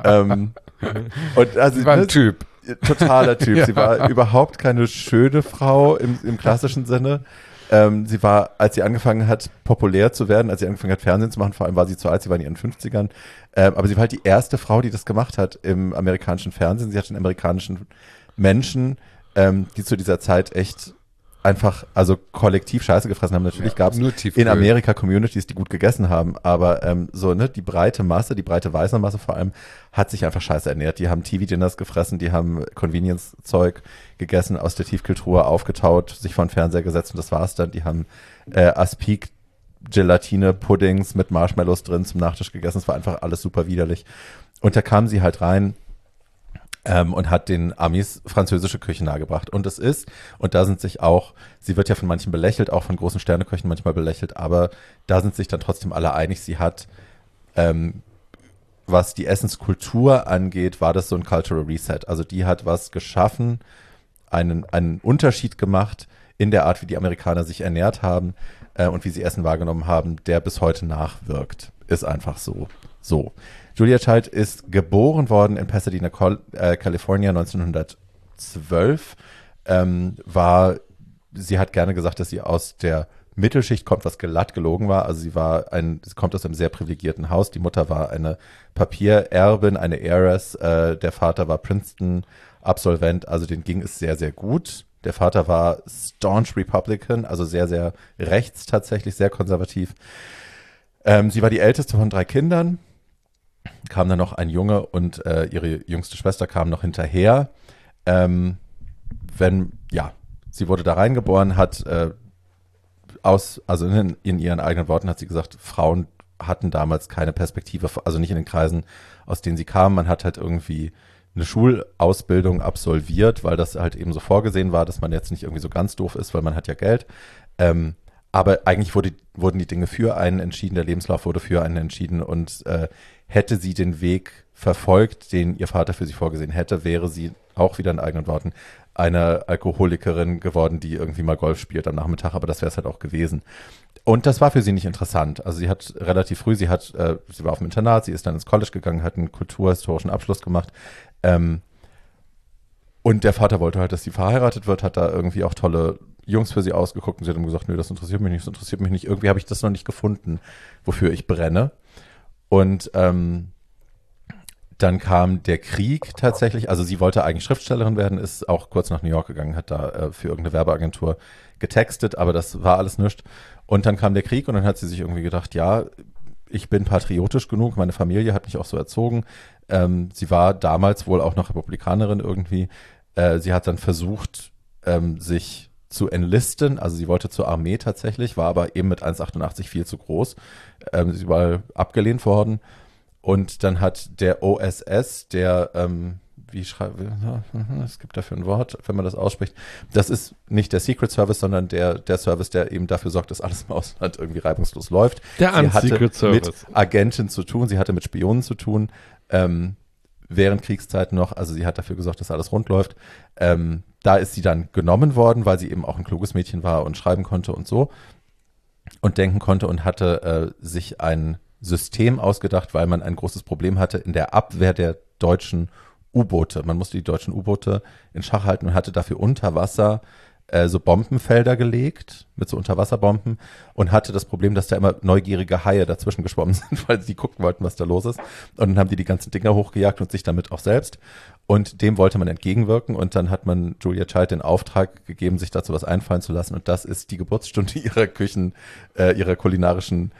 Und also, sie war ein Typ. Totaler Typ. Sie war überhaupt keine schöne Frau im klassischen Sinne. Sie war, als sie angefangen hat, populär zu werden, als sie angefangen hat, Fernsehen zu machen, vor allem war sie zu alt, sie war in ihren 50ern, aber sie war halt die erste Frau, die das gemacht hat im amerikanischen Fernsehen. Sie hat den amerikanischen Menschen, die zu dieser Zeit echt einfach, also kollektiv Scheiße gefressen haben. Natürlich gab es in Amerika Communities, die gut gegessen haben, aber die breite Masse, die breite weiße Masse vor allem, hat sich einfach Scheiße ernährt. Die haben TV-Dinners gefressen, die haben Convenience-Zeug gegessen, aus der Tiefkühltruhe aufgetaut, sich vor den Fernseher gesetzt und das war's dann. Die haben Aspik Gelatine-Puddings mit Marshmallows drin zum Nachtisch gegessen. Es war einfach alles super widerlich. Und da kam sie halt rein und hat den Amis französische Küche nahegebracht. Und es ist, und da sind sich auch, sie wird ja von manchen belächelt, auch von großen Sterneköchen manchmal belächelt, aber da sind sich dann trotzdem alle einig, sie hat, was die Essenskultur angeht, war das so ein Cultural Reset. Also die hat was geschaffen, einen Unterschied gemacht in der Art, wie die Amerikaner sich ernährt haben und wie sie Essen wahrgenommen haben, der bis heute nachwirkt. Ist einfach so. So. Julia Child ist geboren worden in Pasadena, California 1912. Sie hat gerne gesagt, dass sie aus der Mittelschicht kommt, was glatt gelogen war. Also sie kommt aus einem sehr privilegierten Haus. Die Mutter war eine Papiererbin, eine Heiress. Der Vater war Princeton-Absolvent. Also denen ging es sehr, sehr gut. Der Vater war staunch Republican, also sehr, sehr rechts tatsächlich, sehr konservativ. Sie war die älteste von 3 Kindern. Kam dann noch ein Junge und ihre jüngste Schwester kam noch hinterher. Sie wurde da reingeboren, hat in ihren eigenen Worten hat sie gesagt, Frauen hatten damals keine Perspektive, also nicht in den Kreisen, aus denen sie kamen. Man hat halt irgendwie eine Schulausbildung absolviert, weil das halt eben so vorgesehen war, dass man jetzt nicht irgendwie so ganz doof ist, weil man hat ja Geld. Aber eigentlich wurden die Dinge für einen entschieden, der Lebenslauf wurde für einen entschieden und hätte sie den Weg verfolgt, den ihr Vater für sie vorgesehen hätte, wäre sie auch wieder in eigenen Worten eine Alkoholikerin geworden, die irgendwie mal Golf spielt am Nachmittag, aber das wäre es halt auch gewesen. Und das war für sie nicht interessant. Also sie hat relativ früh, sie war auf dem Internat, sie ist dann ins College gegangen, hat einen kulturhistorischen Abschluss gemacht. Und der Vater wollte halt, dass sie verheiratet wird, hat da irgendwie auch tolle Jungs für sie ausgeguckt und sie hat dann gesagt, nö, das interessiert mich nicht. Irgendwie habe ich das noch nicht gefunden, wofür ich brenne. Und dann kam der Krieg tatsächlich, also sie wollte eigentlich Schriftstellerin werden, ist auch kurz nach New York gegangen, hat da für irgendeine Werbeagentur getextet, aber das war alles nichts. Und dann kam der Krieg und dann hat sie sich irgendwie gedacht, ja, ich bin patriotisch genug, meine Familie hat mich auch so erzogen. Sie war damals wohl auch noch Republikanerin irgendwie. Sie hat dann versucht, sich zu enlisten, also sie wollte zur Armee tatsächlich, war aber eben mit 1,88 viel zu groß. Sie war abgelehnt worden. Und dann hat der OSS, es gibt dafür ein Wort, wenn man das ausspricht, das ist nicht der Secret Service, sondern der Service, der eben dafür sorgt, dass alles im Ausland irgendwie reibungslos läuft. Der Secret Service. Mit Agenten zu tun, sie hatte mit Spionen zu tun, während Kriegszeiten noch, also sie hat dafür gesorgt, dass alles rund läuft. Da ist sie dann genommen worden, weil sie eben auch ein kluges Mädchen war und schreiben konnte und so und denken konnte und hatte sich ein System ausgedacht, weil man ein großes Problem hatte in der Abwehr der deutschen U-Boote. Man musste die deutschen U-Boote in Schach halten und hatte dafür unter Wasser so Bombenfelder gelegt mit so Unterwasserbomben und hatte das Problem, dass da immer neugierige Haie dazwischen geschwommen sind, weil sie gucken wollten, was da los ist. Und dann haben die ganzen Dinger hochgejagt und sich damit auch selbst. Und dem wollte man entgegenwirken und dann hat man Julia Child den Auftrag gegeben, sich dazu was einfallen zu lassen und das ist die Geburtsstunde ihrer kulinarischen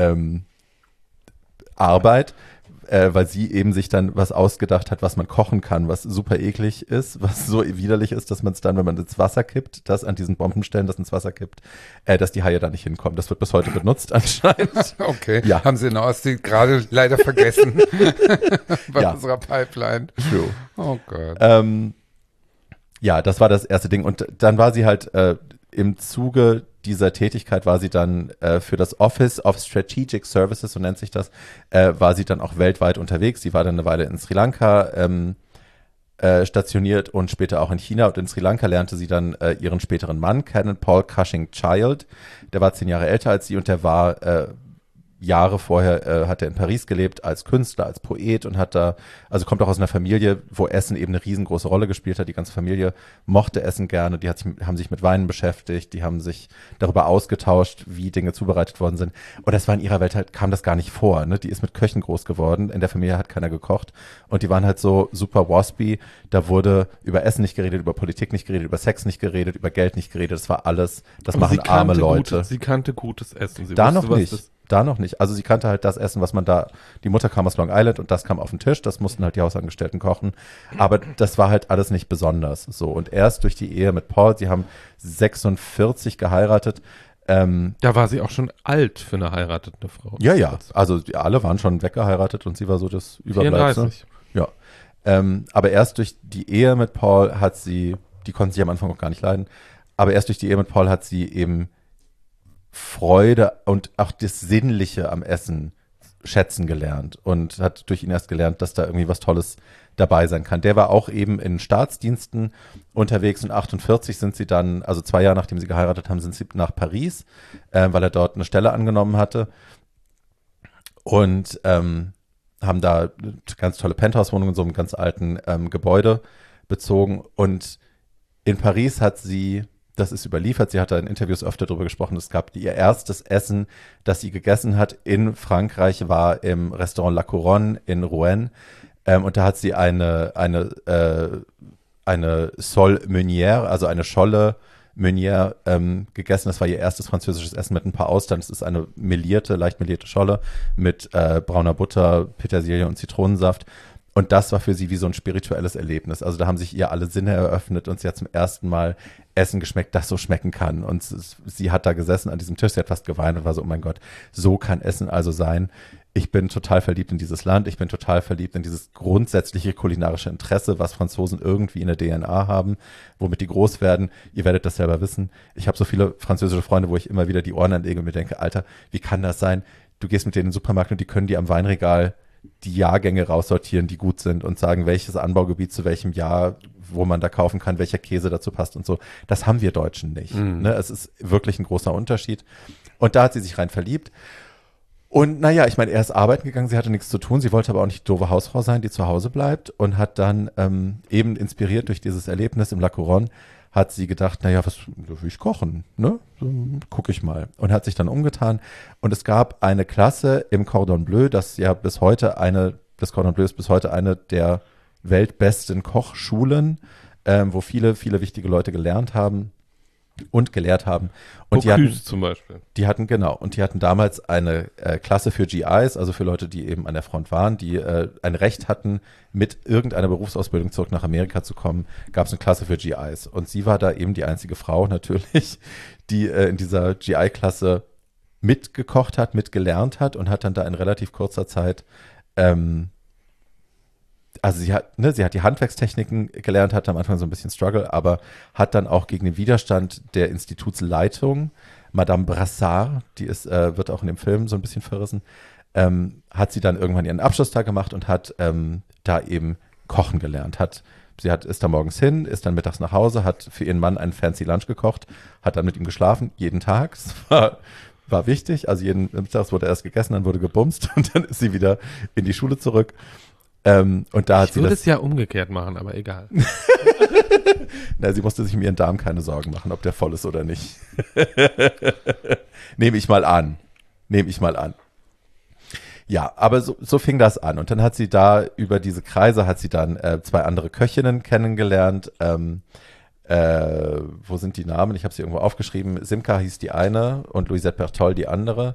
Arbeit, weil sie eben sich dann was ausgedacht hat, was man kochen kann, was super eklig ist, was so widerlich ist, dass man es dann, wenn man ins Wasser kippt, das an diesen Bombenstellen, das ins Wasser kippt, dass die Haie da nicht hinkommen. Das wird bis heute benutzt anscheinend. Okay, ja. Haben sie in Ostsee gerade leider vergessen bei unserer Pipeline. True. Oh Gott. Ja, das war das erste Ding und dann war sie halt im Zuge dieser Tätigkeit war sie dann für das Office of Strategic Services, so nennt sich das, war sie dann auch weltweit unterwegs. Sie war dann eine Weile in Sri Lanka stationiert und später auch in China. Und in Sri Lanka lernte sie dann ihren späteren Mann kennen, Paul Cushing Child. Der war 10 Jahre älter als sie und der war Jahre vorher hat er in Paris gelebt als Künstler, als Poet und also kommt auch aus einer Familie, wo Essen eben eine riesengroße Rolle gespielt hat. Die ganze Familie mochte Essen gerne, haben sich mit Weinen beschäftigt, die haben sich darüber ausgetauscht, wie Dinge zubereitet worden sind. Und das war in ihrer Welt halt, kam das gar nicht vor. Ne? Die ist mit Köchen groß geworden, in der Familie hat keiner gekocht und die waren halt so super waspy. Da wurde über Essen nicht geredet, über Politik nicht geredet, über Sex nicht geredet, über Geld nicht geredet. Das war alles, das machen arme Leute. Sie kannte gutes Essen. Sie Da wusste, noch nicht. Da noch nicht. Also sie kannte halt das Essen, was man da, die Mutter kam aus Long Island und das kam auf den Tisch, das mussten halt die Hausangestellten kochen. Aber das war halt alles nicht besonders. So. Und erst durch die Ehe mit Paul, sie haben 46 geheiratet. Da war sie auch schon alt für eine heiratende Frau. Ja. Also alle waren schon weggeheiratet und sie war so das Überbleibsel. 34. Ja. Aber erst durch die Ehe mit Paul hat sie, die konnte sie am Anfang auch gar nicht leiden, aber erst durch die Ehe mit Paul hat sie eben Freude und auch das Sinnliche am Essen schätzen gelernt und hat durch ihn erst gelernt, dass da irgendwie was Tolles dabei sein kann. Der war auch eben in Staatsdiensten unterwegs und 48 sind sie dann, also 2 Jahre nachdem sie geheiratet haben, sind sie nach Paris, weil er dort eine Stelle angenommen hatte und haben da eine ganz tolle Penthouse-Wohnung in so einem ganz alten Gebäude bezogen und in Paris hat sie, das ist überliefert, sie hat da in Interviews öfter darüber gesprochen, es gab ihr erstes Essen, das sie gegessen hat in Frankreich, war im Restaurant La Couronne in Rouen und da hat sie eine Sole Meunière, also eine Scholle Meunière gegessen. Das war ihr erstes französisches Essen mit ein paar Austern. Das ist eine leicht melierte Scholle mit brauner Butter, Petersilie und Zitronensaft. Und das war für sie wie so ein spirituelles Erlebnis. Also da haben sich ihr alle Sinne eröffnet und sie hat zum ersten Mal Essen geschmeckt, das so schmecken kann. Und sie hat da gesessen an diesem Tisch, sie hat fast geweint und war so, oh mein Gott, so kann Essen also sein. Ich bin total verliebt in dieses Land, ich bin total verliebt in dieses grundsätzliche kulinarische Interesse, was Franzosen irgendwie in der DNA haben, womit die groß werden. Ihr werdet das selber wissen. Ich habe so viele französische Freunde, wo ich immer wieder die Ohren anlege und mir denke, Alter, wie kann das sein? Du gehst mit denen in den Supermarkt und die können dir am Weinregal die Jahrgänge raussortieren, die gut sind und sagen, welches Anbaugebiet zu welchem Jahr, wo man da kaufen kann, welcher Käse dazu passt und so. Das haben wir Deutschen nicht. Ne? Es ist wirklich ein großer Unterschied. Und da hat sie sich rein verliebt. Und naja, ich meine, er ist arbeiten gegangen, sie hatte nichts zu tun, sie wollte aber auch nicht doofe Hausfrau sein, die zu Hause bleibt und hat dann eben inspiriert durch dieses Erlebnis im La Couronne, hat sie gedacht, naja, was will ich kochen, ne? Gucke ich mal. Und hat sich dann umgetan. Und es gab eine Klasse im Cordon Bleu, das Cordon Bleu ist bis heute eine der weltbesten Kochschulen, wo viele, viele wichtige Leute gelernt haben und gelehrt haben. Und Bocuse zum Beispiel. Die hatten damals eine Klasse für GIs, also für Leute, die eben an der Front waren, die ein Recht hatten, mit irgendeiner Berufsausbildung zurück nach Amerika zu kommen, gab es eine Klasse für GIs. Und sie war da eben die einzige Frau natürlich, die in dieser GI-Klasse mitgekocht hat, mitgelernt hat und hat dann da in relativ kurzer Zeit also sie hat die Handwerkstechniken gelernt, hatte am Anfang so ein bisschen Struggle, aber hat dann auch gegen den Widerstand der Institutsleitung, Madame Brassard, die wird auch in dem Film so ein bisschen verrissen, hat sie dann irgendwann ihren Abschlusstag gemacht und hat da eben kochen gelernt. Ist da morgens hin, ist dann mittags nach Hause, hat für ihren Mann einen fancy Lunch gekocht, hat dann mit ihm geschlafen, jeden Tag. Das war wichtig, also mittags wurde erst gegessen, dann wurde gebumst und dann ist sie wieder in die Schule zurück. Und da hat ich würde es ja umgekehrt machen, aber egal. Na, sie musste sich um ihren Darm keine Sorgen machen, ob der voll ist oder nicht. Nehme ich mal an. Ja, aber so fing das an. Und dann hat sie da über diese Kreise, hat sie dann 2 andere Köchinnen kennengelernt. Wo sind die Namen? Ich habe sie irgendwo aufgeschrieben. Simca hieß die eine und Louisette Berthold die andere.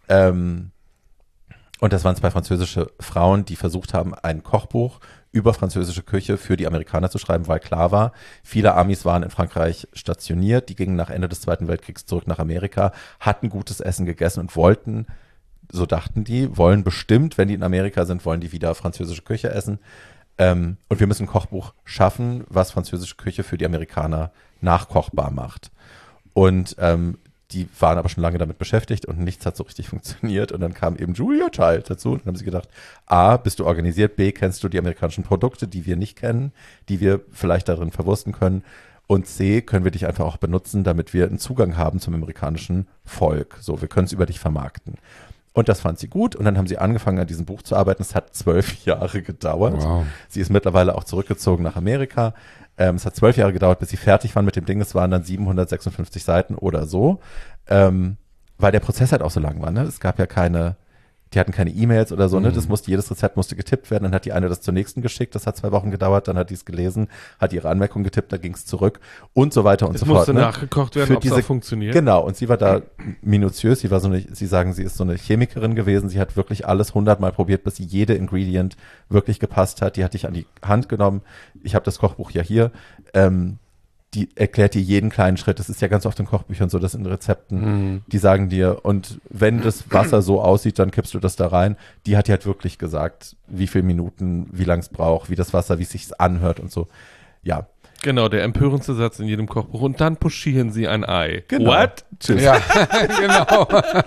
Und das waren 2 französische Frauen, die versucht haben, ein Kochbuch über französische Küche für die Amerikaner zu schreiben, weil klar war, viele Amis waren in Frankreich stationiert, die gingen nach Ende des Zweiten Weltkriegs zurück nach Amerika, hatten gutes Essen gegessen und wollen bestimmt, wenn die in Amerika sind, wollen die wieder französische Küche essen. Und wir müssen ein Kochbuch schaffen, was französische Küche für die Amerikaner nachkochbar macht. Und die waren aber schon lange damit beschäftigt und nichts hat so richtig funktioniert. Und dann kam eben Julia Child dazu und dann haben sie gedacht, A, bist du organisiert, B, kennst du die amerikanischen Produkte, die wir nicht kennen, die wir vielleicht darin verwursten können und C, können wir dich einfach auch benutzen, damit wir einen Zugang haben zum amerikanischen Volk. So, wir können es über dich vermarkten. Und das fand sie gut und dann haben sie angefangen, an diesem Buch zu arbeiten. Es hat 12 Jahre gedauert. Wow. Sie ist mittlerweile auch zurückgezogen nach Amerika. Es hat 12 Jahre gedauert, bis sie fertig waren mit dem Ding. Es waren dann 756 Seiten oder so, weil der Prozess halt auch so lang war. Ne? Es gab ja die hatten keine E-Mails oder so, ne? Jedes Rezept musste getippt werden, dann hat die eine das zur nächsten geschickt, das hat 2 Wochen gedauert, dann hat die es gelesen, hat ihre Anmerkung getippt, dann ging es zurück und so weiter und so fort. Es musste nachgekocht werden, ob es auch funktioniert. Genau, und sie war da minutiös, sie sagen, sie ist so eine Chemikerin gewesen, sie hat wirklich alles 100-mal probiert, bis jede Ingredient wirklich gepasst hat, die hatte ich an die Hand genommen, ich habe das Kochbuch ja hier, die erklärt dir jeden kleinen Schritt. Das ist ja ganz oft in Kochbüchern so, dass in Rezepten, die sagen dir, und wenn das Wasser so aussieht, dann kippst du das da rein. Die hat dir halt wirklich gesagt, wie viele Minuten, wie lang es braucht, wie das Wasser, wie es sich anhört und so. Ja. Genau, der empörendste Satz in jedem Kochbuch. Und dann pochieren sie ein Ei. Genau. What? Tschüss. Ja, genau.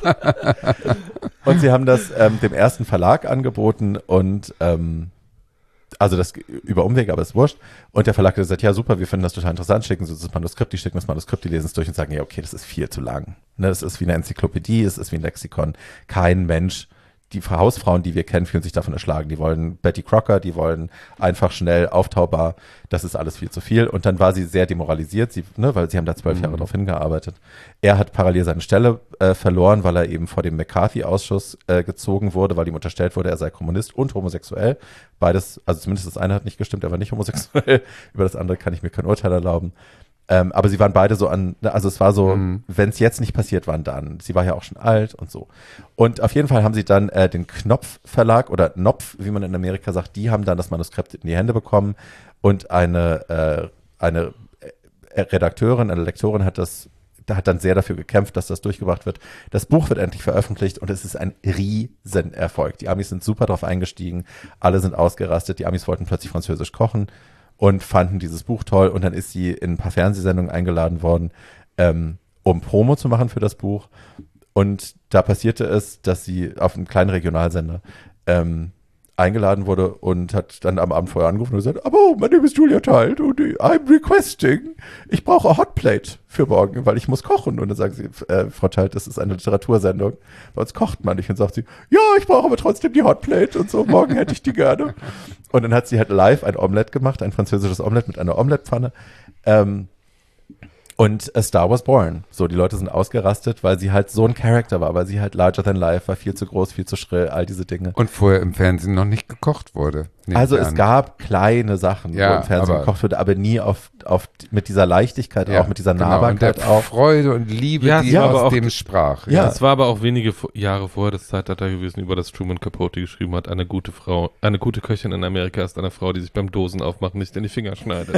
Und sie haben das dem ersten Verlag angeboten und also das über Umwege, aber ist wurscht. Und der Verlag hat gesagt, ja super, wir finden das total interessant, schicken Sie uns das Manuskript, die schicken das Manuskript, die lesen es durch und sagen, ja okay, das ist viel zu lang. Ne, das ist wie eine Enzyklopädie, es ist wie ein Lexikon. Kein Mensch, die Hausfrauen, die wir kennen, fühlen sich davon erschlagen. Die wollen Betty Crocker, die wollen einfach schnell auftaubar. Das ist alles viel zu viel. Und dann war sie sehr demoralisiert, weil sie haben da 12 Jahre drauf hingearbeitet. Er hat parallel seine Stelle verloren, weil er eben vor dem McCarthy-Ausschuss gezogen wurde, weil ihm unterstellt wurde, er sei Kommunist und homosexuell. Beides, also zumindest das eine hat nicht gestimmt, er war nicht homosexuell. Über das andere kann ich mir kein Urteil erlauben. Aber sie waren beide so also es war so, wenn es jetzt nicht passiert, wann dann? Sie war ja auch schon alt und so. Und auf jeden Fall haben sie dann den Knopf Verlag oder Knopf, wie man in Amerika sagt, die haben dann das Manuskript in die Hände bekommen und eine Redakteurin, eine Lektorin hat dann sehr dafür gekämpft, dass das durchgebracht wird. Das Buch wird endlich veröffentlicht und es ist ein Riesenerfolg. Die Amis sind super drauf eingestiegen, alle sind ausgerastet, die Amis wollten plötzlich Französisch kochen und fanden dieses Buch toll und dann ist sie in ein paar Fernsehsendungen eingeladen worden, um Promo zu machen für das Buch. Und da passierte es, dass sie auf einen kleinen Regionalsender eingeladen wurde und hat dann am Abend vorher angerufen und gesagt, oh, my name is Julia Child und I'm requesting, ich brauche Hotplate für morgen, weil ich muss kochen. Und dann sagen sie, Frau Child, das ist eine Literatursendung, bei uns kocht man nicht. Und sagt sie, ja, ich brauche aber trotzdem die Hotplate und so, morgen hätte ich die gerne. Und dann hat sie halt live ein Omelette gemacht, ein französisches Omelette mit einer Omelettepfanne. Und A Star Was Born. So, die Leute sind ausgerastet, weil sie halt so ein Charakter war, weil sie halt larger than life war, viel zu groß, viel zu schrill, all diese Dinge. Und vorher im Fernsehen noch nicht gekocht wurde. Also es gab kleine Sachen, wo im Fernsehen gekocht wurde, aber nie mit dieser Leichtigkeit, auch mit dieser Nahbarkeit. Und der Freude und Liebe, die aus dem sprach. Ja, es war aber auch wenige Jahre vorher das Zeitalter gewesen, über das Truman Capote geschrieben hat, eine gute Köchin in Amerika ist eine Frau, die sich beim Dosen aufmachen nicht in die Finger schneidet.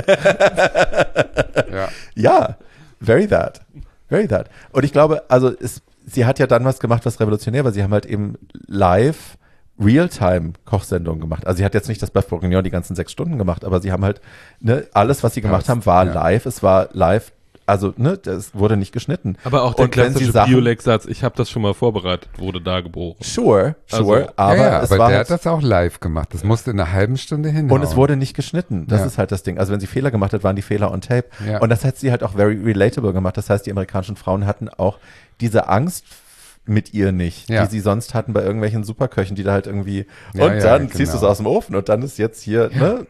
Ja, very that. Very that. Und ich glaube, also sie hat ja dann was gemacht, was revolutionär war. Sie haben halt eben live Realtime-Kochsendungen gemacht. Also sie hat jetzt nicht das Bœuf Bourguignon die ganzen 6 Stunden gemacht, aber sie haben halt, alles, was sie gemacht haben, war live. Es war live, also das wurde nicht geschnitten. Aber auch der klassische Biolex-Satz, ich habe das schon mal vorbereitet, wurde da gebrochen. Sure, aber aber der hat das auch live gemacht. Das musste in einer halben Stunde hin. Und es wurde nicht geschnitten. Das ist halt das Ding. Also wenn sie Fehler gemacht hat, waren die Fehler on tape. Ja. Und das hat sie halt auch very relatable gemacht. Das heißt, die amerikanischen Frauen hatten auch diese Angst mit ihr nicht, die sie sonst hatten bei irgendwelchen Superköchen, die da halt irgendwie dann ziehst du es aus dem Ofen und dann ist jetzt hier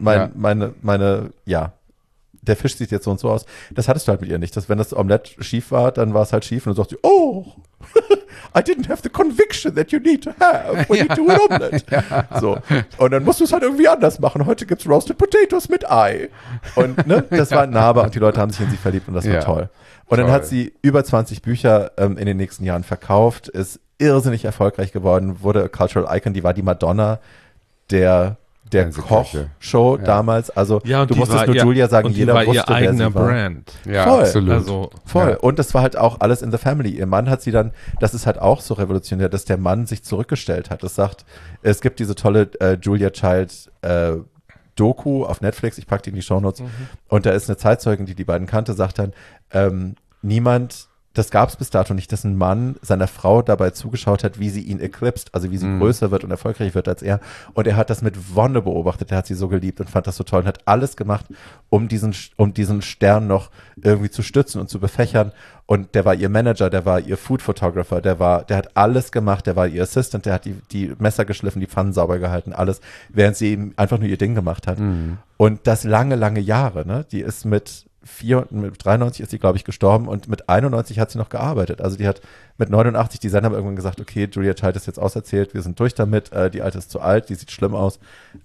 der Fisch sieht jetzt so und so aus. Das hattest du halt mit ihr nicht. Wenn das Omelette schief war, dann war es halt schief und dann sagt sie, oh, I didn't have the conviction that you need to have when you do an omelette. So. Und dann musst du es halt irgendwie anders machen. Heute gibt's Roasted Potatoes mit Ei. Und das war nahbar und die Leute haben sich in sie verliebt und das war toll. Und dann hat sie über 20 Bücher in den nächsten Jahren verkauft, ist irrsinnig erfolgreich geworden, wurde a Cultural Icon, die war die Madonna der Kochshow damals. Also du musstest nur Julia sagen, jeder wusste, wer sie war. Ihr eigener Brand. Ja, voll. Absolut. Also, voll. Ja. Und das war halt auch alles in the family. Ihr Mann hat sie dann, das ist halt auch so revolutionär, dass der Mann sich zurückgestellt hat. Das sagt, es gibt diese tolle Julia Child Doku auf Netflix, ich packe die in die Shownotes. Und da ist eine Zeitzeugin, die beiden kannte, sagt dann, niemand das gab es bis dato nicht, dass ein Mann seiner Frau dabei zugeschaut hat, wie sie ihn eclipst, also wie sie größer wird und erfolgreich wird als er. Und er hat das mit Wonne beobachtet, er hat sie so geliebt und fand das so toll und hat alles gemacht, um diesen Stern noch irgendwie zu stützen und zu befächern. Und der war ihr Manager, der war ihr Food Photographer, der hat alles gemacht, der war ihr Assistant, der hat die Messer geschliffen, die Pfannen sauber gehalten, alles, während sie eben einfach nur ihr Ding gemacht hat. Und das lange, lange Jahre, ne? Die ist mit 93 ist sie, glaube ich, gestorben und mit 91 hat sie noch gearbeitet. Also die hat mit 89, die Sender haben irgendwann gesagt, okay, Julia Child ist jetzt auserzählt, wir sind durch damit, die Alte ist zu alt, die sieht schlimm aus.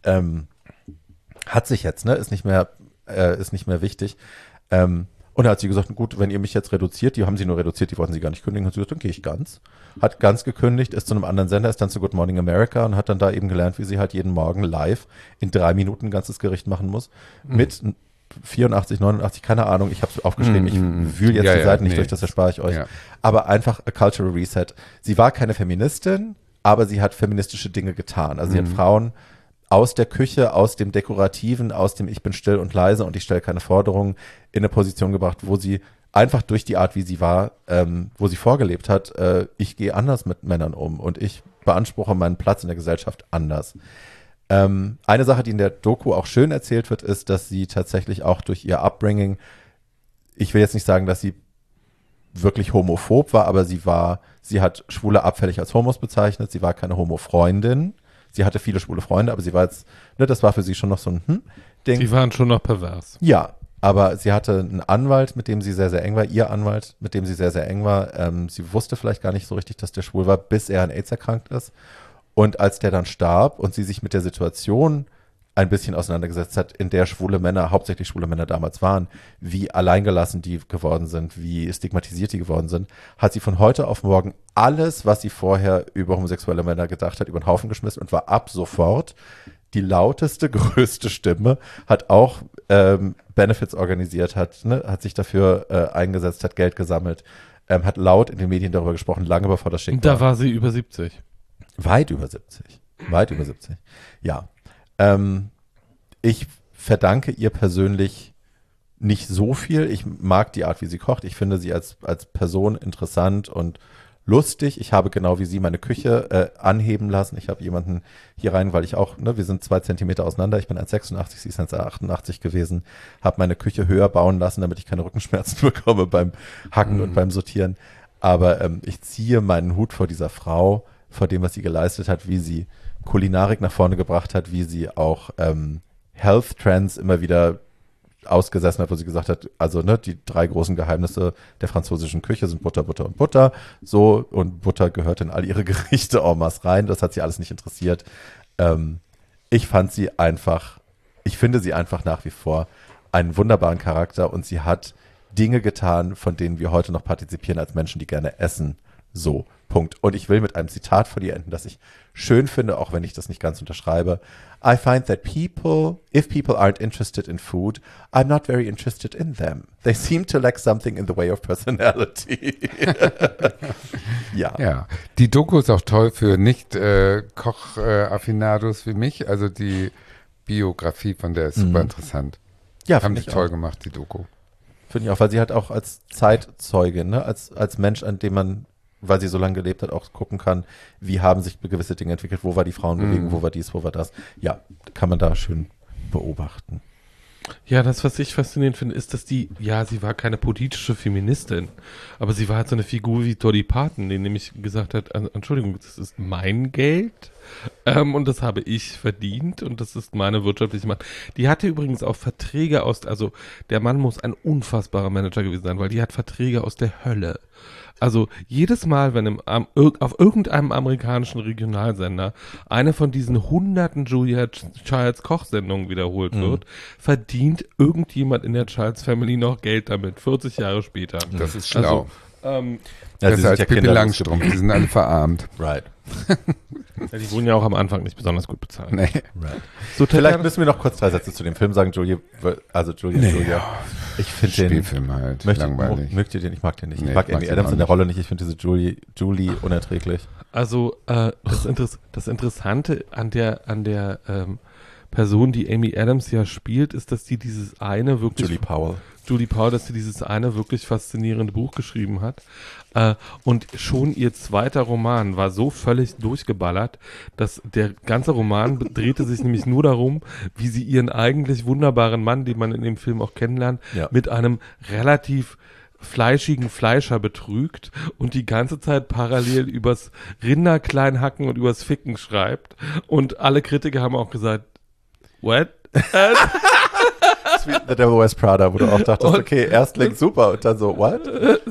Hat sich jetzt, ne? Ist nicht mehr wichtig. Und da hat sie gesagt, gut, wenn ihr mich jetzt reduziert, die haben sie nur reduziert, die wollten sie gar nicht kündigen, hat sie gesagt, dann gehe ich ganz. Hat ganz gekündigt, ist zu einem anderen Sender, ist dann zu Good Morning America und hat dann da eben gelernt, wie sie halt jeden Morgen live in 3 Minuten ein ganzes Gericht machen muss. Mit 84, 89, keine Ahnung, ich habe es aufgeschrieben, ich wühle jetzt die Seiten nicht durch, das erspare ich euch. Ja. Aber einfach a cultural reset. Sie war keine Feministin, aber sie hat feministische Dinge getan. Also sie hat Frauen aus der Küche, aus dem Dekorativen, aus dem ich bin still und leise und ich stelle keine Forderungen, in eine Position gebracht, wo sie einfach durch die Art, wie sie war, wo sie vorgelebt hat, ich gehe anders mit Männern um und ich beanspruche meinen Platz in der Gesellschaft anders. Eine Sache, die in der Doku auch schön erzählt wird, ist, dass sie tatsächlich auch durch ihr Upbringing, ich will jetzt nicht sagen, dass sie wirklich homophob war, aber sie hat Schwule abfällig als Homos bezeichnet, sie war keine Homo-Freundin, sie hatte viele schwule Freunde, aber sie war jetzt, ne, das war für sie schon noch so ein Ding. Die waren schon noch pervers. Ja, aber sie hatte einen Anwalt, mit dem sie sehr, sehr eng war, ihr Anwalt, mit dem sie sehr, sehr eng war. Sie wusste vielleicht gar nicht so richtig, dass der schwul war, bis er an AIDS erkrankt ist. Und als der dann starb und sie sich mit der Situation ein bisschen auseinandergesetzt hat, in der hauptsächlich schwule Männer damals waren, wie alleingelassen die geworden sind, wie stigmatisiert die geworden sind, hat sie von heute auf morgen alles, was sie vorher über homosexuelle Männer gedacht hat, über den Haufen geschmissen und war ab sofort die lauteste, größte Stimme, hat auch Benefits organisiert, hat sich dafür eingesetzt, hat Geld gesammelt, hat laut in den Medien darüber gesprochen, lange bevor das schick war. Da war sie über 70. Weit über 70. Ja. Ich verdanke ihr persönlich nicht so viel. Ich mag die Art, wie sie kocht. Ich finde sie als Person interessant und lustig. Ich habe genau wie sie meine Küche anheben lassen. Ich habe jemanden hier rein, weil ich auch, wir sind 2 Zentimeter auseinander. Ich bin 1,86, sie ist 1,88 gewesen. Habe meine Küche höher bauen lassen, damit ich keine Rückenschmerzen bekomme beim Hacken und beim Sortieren. Aber ich ziehe meinen Hut vor dieser Frau, vor dem, was sie geleistet hat, wie sie Kulinarik nach vorne gebracht hat, wie sie auch Health Trends immer wieder ausgesessen hat, wo sie gesagt hat, also die 3 großen Geheimnisse der französischen Küche sind Butter, Butter und Butter. So, und Butter gehört in all ihre Gerichte en masse rein. Das hat sie alles nicht interessiert. Ich finde sie einfach nach wie vor einen wunderbaren Charakter und sie hat Dinge getan, von denen wir heute noch partizipieren als Menschen, die gerne essen. So, Punkt. Und ich will mit einem Zitat von ihr enden, das ich schön finde, auch wenn ich das nicht ganz unterschreibe. I find that if people aren't interested in food, I'm not very interested in them. They seem to lack something in the way of personality. Ja. Die Doku ist auch toll für Nicht-Koch-Affinados wie mich. Also die Biografie von der ist super interessant. Ja, haben die toll gemacht, die Doku. Finde ich auch, weil sie halt auch als Zeitzeugin, als Mensch, an dem man, weil sie so lange gelebt hat, auch gucken kann, wie haben sich gewisse Dinge entwickelt, wo war die Frauenbewegung, wo war dies, wo war das. Ja, kann man da schön beobachten. Ja, das, was ich faszinierend finde, ist, dass sie war keine politische Feministin, aber sie war halt so eine Figur wie Dolly Parton, die nämlich gesagt hat, Entschuldigung, das ist mein Geld und das habe ich verdient und das ist meine wirtschaftliche Macht. Die hatte übrigens auch Verträge also der Mann muss ein unfassbarer Manager gewesen sein, weil die hat Verträge aus der Hölle. Also jedes Mal, wenn auf irgendeinem amerikanischen Regionalsender eine von diesen hunderten Julia Childs Kochsendungen wiederholt wird, verdient irgendjemand in der Childs Family noch Geld damit, 40 Jahre später. Das ist schlau. Also, das ist halt Pippi Langstrumpf, die sind alle verarmt. Right. Ja, die wurden ja auch am Anfang nicht besonders gut bezahlt. Nee. Right. So, vielleicht müssen wir noch kurz 2 Sätze zu dem Film sagen, Julia. Ich finde den Spielfilm halt, langweilig. Mögt ihr den? Ich mag den nicht. Ich mag Amy Adams in der Rolle nicht. Ich finde diese Julie unerträglich. Also das Interessante an der Person, die Amy Adams ja spielt, ist, dass die dieses eine wirklich Julie Powell. Julie Paul, dass sie dieses eine wirklich faszinierende Buch geschrieben hat. Und schon ihr zweiter Roman war so völlig durchgeballert, dass der ganze Roman drehte sich nämlich nur darum, wie sie ihren eigentlich wunderbaren Mann, den man in dem Film auch kennenlernt, mit einem relativ fleischigen Fleischer betrügt und die ganze Zeit parallel übers Rinderkleinhacken und übers Ficken schreibt. Und alle Kritiker haben auch gesagt, what? Sweet the Devil Wears Prada, wo du auch dachtest, okay, erst klingt super und dann so, what?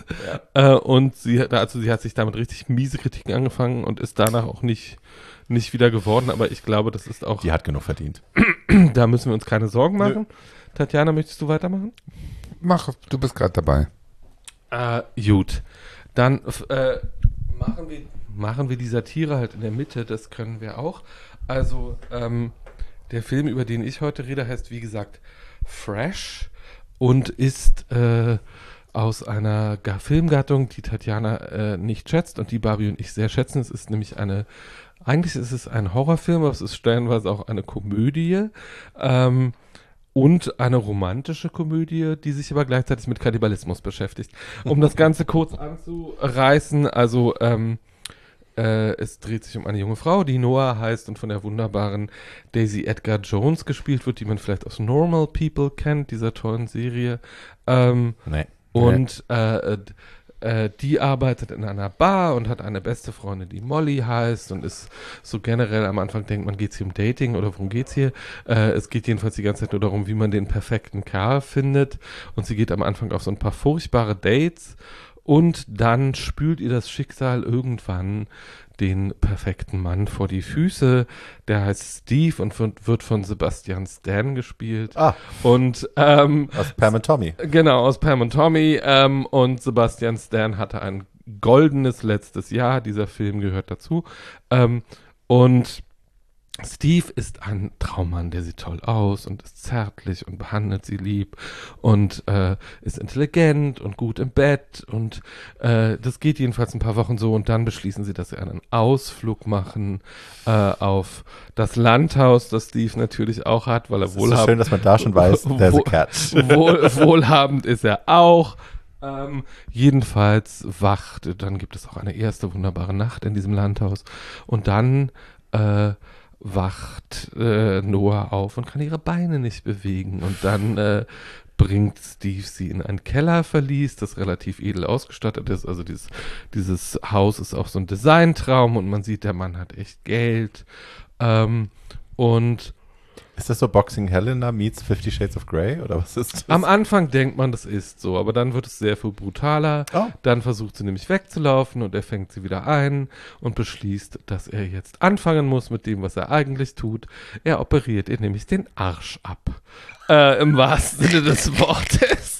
Und sie hat sich damit richtig miese Kritiken angefangen und ist danach auch nicht wieder geworden, aber ich glaube, das ist auch... Die hat genug verdient. Da müssen wir uns keine Sorgen machen. Tatjana, möchtest du weitermachen? Mach, du bist gerade dabei. Gut. Dann machen wir die Satire halt in der Mitte, das können wir auch. Also, der Film, über den ich heute rede, heißt, wie gesagt, Fresh und ist aus einer Filmgattung, die Tatjana nicht schätzt und die Barbie und ich sehr schätzen. Es ist nämlich eigentlich ist es ein Horrorfilm, aber es ist stellenweise auch eine Komödie und eine romantische Komödie, die sich aber gleichzeitig mit Kannibalismus beschäftigt. Um das Ganze kurz anzureißen, also es dreht sich um eine junge Frau, die Noah heißt und von der wunderbaren Daisy Edgar Jones gespielt wird, die man vielleicht aus Normal People kennt, dieser tollen Serie. Nee. Und die arbeitet in einer Bar und hat eine beste Freundin, die Molly heißt und ist so generell am Anfang denkt man, geht's hier um Dating oder worum geht's hier? Es geht jedenfalls die ganze Zeit nur darum, wie man den perfekten Kerl findet und sie geht am Anfang auf so ein paar furchtbare Dates und dann spült ihr das Schicksal irgendwann den perfekten Mann vor die Füße. Der heißt Steve und wird von Sebastian Stan gespielt. Und aus Pam und Tommy. Genau, aus Pam und Tommy. Und Sebastian Stan hatte ein goldenes letztes Jahr. Dieser Film gehört dazu. Und Steve ist ein Traummann, der sieht toll aus und ist zärtlich und behandelt sie lieb und ist intelligent und gut im Bett und das geht jedenfalls ein paar Wochen so und dann beschließen sie, dass sie einen Ausflug machen auf das Landhaus, das Steve natürlich auch hat, weil er wohlhabend ist. So schön, dass man da schon weiß, there's a catch. Wohlhabend ist er auch. Jedenfalls dann gibt es auch eine erste wunderbare Nacht in diesem Landhaus und dann wacht Noah auf und kann ihre Beine nicht bewegen. Und dann bringt Steve sie in ein Kellerverlies, das relativ edel ausgestattet ist. Also dieses Haus ist auch so ein Designtraum und man sieht, der Mann hat echt Geld. Und ist das so Boxing Helena meets 50 Shades of Grey oder was ist das? Am Anfang denkt man, das ist so, aber dann wird es sehr viel brutaler. Dann versucht sie nämlich wegzulaufen und er fängt sie wieder ein und beschließt, dass er jetzt anfangen muss mit dem, was er eigentlich tut. Er operiert ihr nämlich den Arsch ab. Im wahrsten Sinne des Wortes.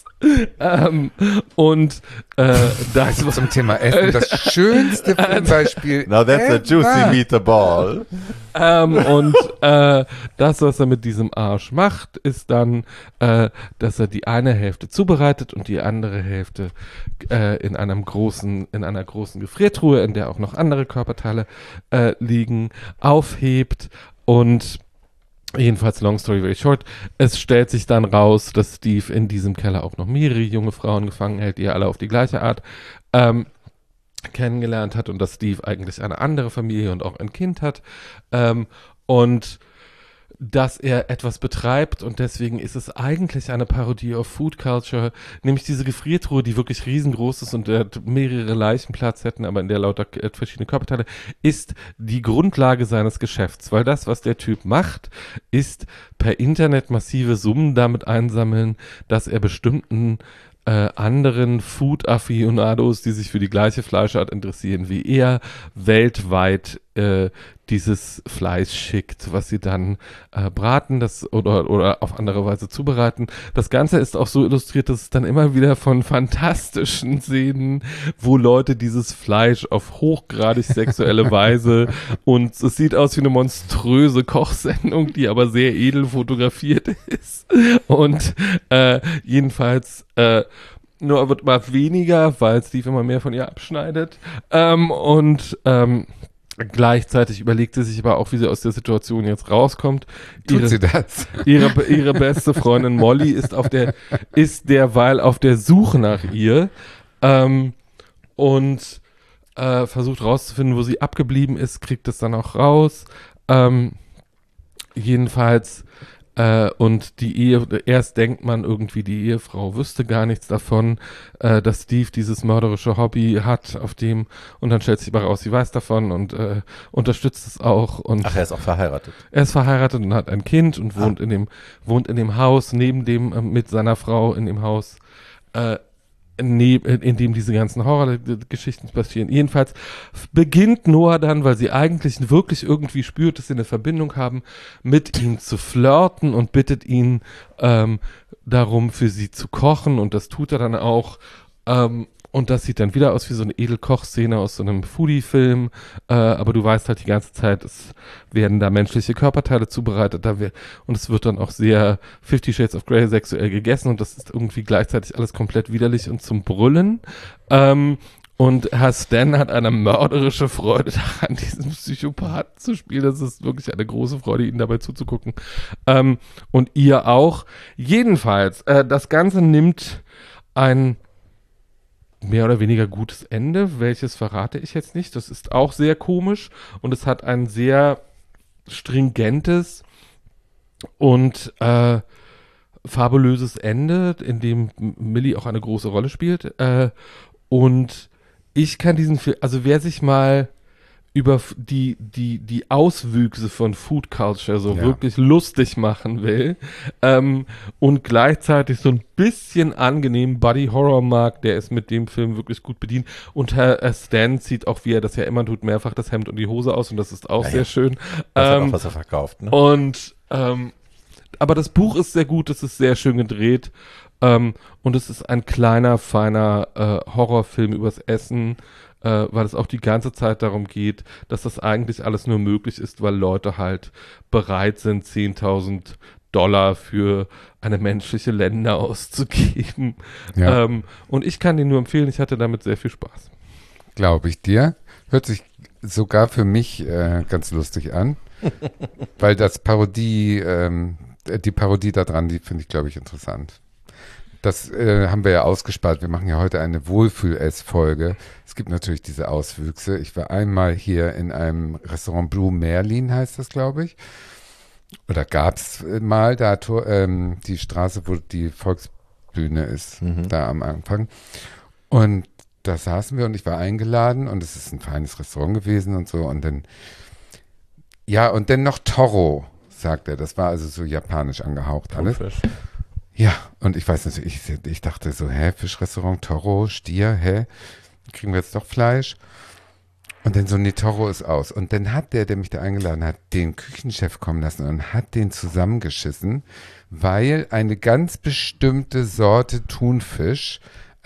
Und das zum Thema Essen das schönste Filmbeispiel. Now that's a juicy meatball. Und das, was er mit diesem Arsch macht, ist dann, dass er die eine Hälfte zubereitet und die andere Hälfte in einer großen Gefriertruhe, in der auch noch andere Körperteile liegen, aufhebt und jedenfalls, long story very short, es stellt sich dann raus, dass Steve in diesem Keller auch noch mehrere junge Frauen gefangen hält, die er alle auf die gleiche Art kennengelernt hat und dass Steve eigentlich eine andere Familie und auch ein Kind hat und dass er etwas betreibt und deswegen ist es eigentlich eine Parodie auf Food Culture, nämlich diese Gefriertruhe, die wirklich riesengroß ist und mehrere Leichen Platz hätten, aber in der lauter verschiedene Körperteile, ist die Grundlage seines Geschäfts, weil das, was der Typ macht, ist per Internet massive Summen damit einsammeln, dass er bestimmten anderen Food-Afficionados, die sich für die gleiche Fleischart interessieren wie er, weltweit dieses Fleisch schickt, was sie dann braten oder auf andere Weise zubereiten. Das Ganze ist auch so illustriert, dass es dann immer wieder von fantastischen Szenen, wo Leute dieses Fleisch auf hochgradig sexuelle Weise und es sieht aus wie eine monströse Kochsendung, die aber sehr edel fotografiert ist. Und jedenfalls nur wird mal weniger, weil Steve immer mehr von ihr abschneidet. Gleichzeitig überlegt sie sich aber auch, wie sie aus der Situation jetzt rauskommt. Tut sie das? Ihre beste Freundin Molly ist derweil auf der Suche nach ihr und versucht rauszufinden, wo sie abgeblieben ist, kriegt es dann auch raus. Jedenfalls und erst denkt man irgendwie, die Ehefrau wüsste gar nichts davon, dass Steve dieses mörderische Hobby hat, und dann stellt sich aber raus, sie weiß davon und unterstützt es auch. Und Ach, er ist auch verheiratet. er ist verheiratet und hat ein Kind und wohnt in dem Haus, neben dem, mit seiner Frau in dem Haus, in dem diese ganzen Horrorgeschichten passieren. Jedenfalls beginnt Noah dann, weil sie eigentlich wirklich irgendwie spürt, dass sie eine Verbindung haben, mit ihm zu flirten und bittet ihn darum, für sie zu kochen, und das tut er dann auch. Und das sieht dann wieder aus wie so eine Edelkochszene aus so einem Foodie-Film, aber du weißt halt die ganze Zeit, es werden da menschliche Körperteile zubereitet, und es wird dann auch sehr 50 Shades of Grey sexuell gegessen, und das ist irgendwie gleichzeitig alles komplett widerlich und zum Brüllen. Und Herr Stan hat eine mörderische Freude daran, diesen Psychopathen zu spielen. Das ist wirklich eine große Freude, ihnen dabei zuzugucken. Und ihr auch. Jedenfalls, das Ganze nimmt ein mehr oder weniger gutes Ende, welches verrate ich jetzt nicht. Das ist auch sehr komisch, und es hat ein sehr stringentes und fabulöses Ende, in dem Millie auch eine große Rolle spielt. Und ich kann diesen Film, also wer sich mal über die Auswüchse von Food Culture wirklich lustig machen will und gleichzeitig so ein bisschen angenehm Buddy Horror mag, der ist mit dem Film wirklich gut bedient. Und Herr Stan zieht auch, wie er das ja immer tut, mehrfach das Hemd und die Hose aus, und das ist auch sehr schön. Das ist auch, was er verkauft, ne? Und aber das Buch ist sehr gut, es ist sehr schön gedreht, und es ist ein kleiner, feiner Horrorfilm übers Essen, weil es auch die ganze Zeit darum geht, dass das eigentlich alles nur möglich ist, weil Leute halt bereit sind, $10.000 für eine menschliche Lende auszugeben. Ja. Und ich kann den nur empfehlen, ich hatte damit sehr viel Spaß. Glaube ich dir. Hört sich sogar für mich ganz lustig an, weil die Parodie da dran, die finde ich, glaube ich, interessant. Das haben wir ja ausgespart. Wir machen ja heute eine Wohlfühl-Ess-Folge. Es gibt natürlich diese Auswüchse. Ich war einmal hier in einem Restaurant Blue Merlin, heißt das, glaube ich. Oder gab es mal da die Straße, wo die Volksbühne ist, da am Anfang. Und da saßen wir und ich war eingeladen, und es ist ein feines Restaurant gewesen und so. Und dann, und dann noch Toro, sagt er. Das war also so japanisch angehaucht alles. Fisch. Ja, und ich weiß nicht, ich dachte so, Fischrestaurant, Toro, Stier, kriegen wir jetzt doch Fleisch? Und dann so, nee, Toro ist aus. Und dann hat der mich da eingeladen hat, den Küchenchef kommen lassen und hat den zusammengeschissen, weil eine ganz bestimmte Sorte Thunfisch,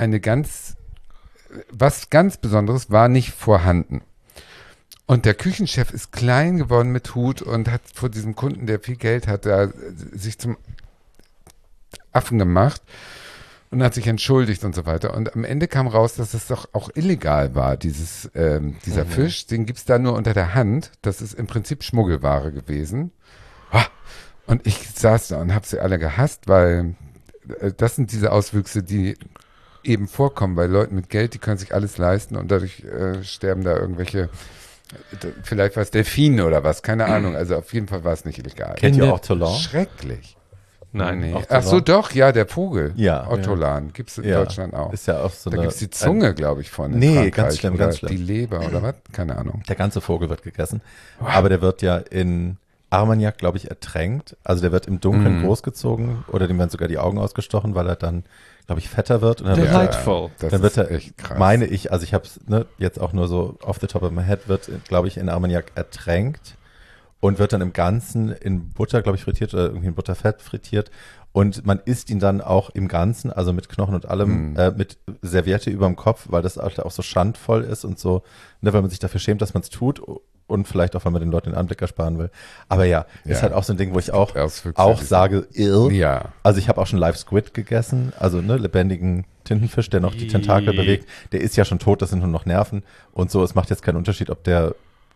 was ganz Besonderes war nicht vorhanden. Und der Küchenchef ist klein geworden mit Hut und hat vor diesem Kunden, der viel Geld hat, da sich zum Affen gemacht und hat sich entschuldigt und so weiter. Und am Ende kam raus, dass es doch auch illegal war, dieser Fisch. Den gibt es da nur unter der Hand. Das ist im Prinzip Schmuggelware gewesen. Und ich saß da und habe sie alle gehasst, weil das sind diese Auswüchse, die eben vorkommen bei Leuten mit Geld, die können sich alles leisten, und dadurch sterben da irgendwelche, vielleicht war es Delfine oder was, keine Ahnung. Also auf jeden Fall war es nicht illegal. Kennt ihr Ortolan? Schrecklich. Nein. Nee. Ach so, doch, ja, der Vogel. Ja. Ortolan. Gibt es in Deutschland auch. Ist ja auch so da gibt es die Zunge, glaube ich, von. Nee, ganz schlimm, oder ganz schlimm. Die Leber oder was? Keine Ahnung. Der ganze Vogel wird gegessen. Aber der wird ja in Armagnac, glaube ich, ertränkt. Also der wird im Dunkeln großgezogen, oder dem werden sogar die Augen ausgestochen, weil er dann, glaube ich, fetter wird. Und dann Delightful. Dann wird er, echt krass. meine ich, also ich habe es jetzt auch nur so off the top of my head, wird, glaube ich, in Armagnac ertränkt und wird dann im Ganzen in Butter, glaube ich, frittiert oder irgendwie in Butterfett frittiert. Und man isst ihn dann auch im Ganzen, also mit Knochen und allem, mit Serviette überm Kopf, weil das auch so schandvoll ist und so, weil man sich dafür schämt, dass man es tut, und vielleicht auch, weil man den Leuten den Anblick ersparen will. Aber ist halt auch so ein Ding, wo ich auch sage, Ja. Also ich habe auch schon Live Squid gegessen, also lebendigen Tintenfisch, der noch die Tentakel bewegt. Der ist ja schon tot, das sind nur noch Nerven und so. Es macht jetzt keinen Unterschied, ob der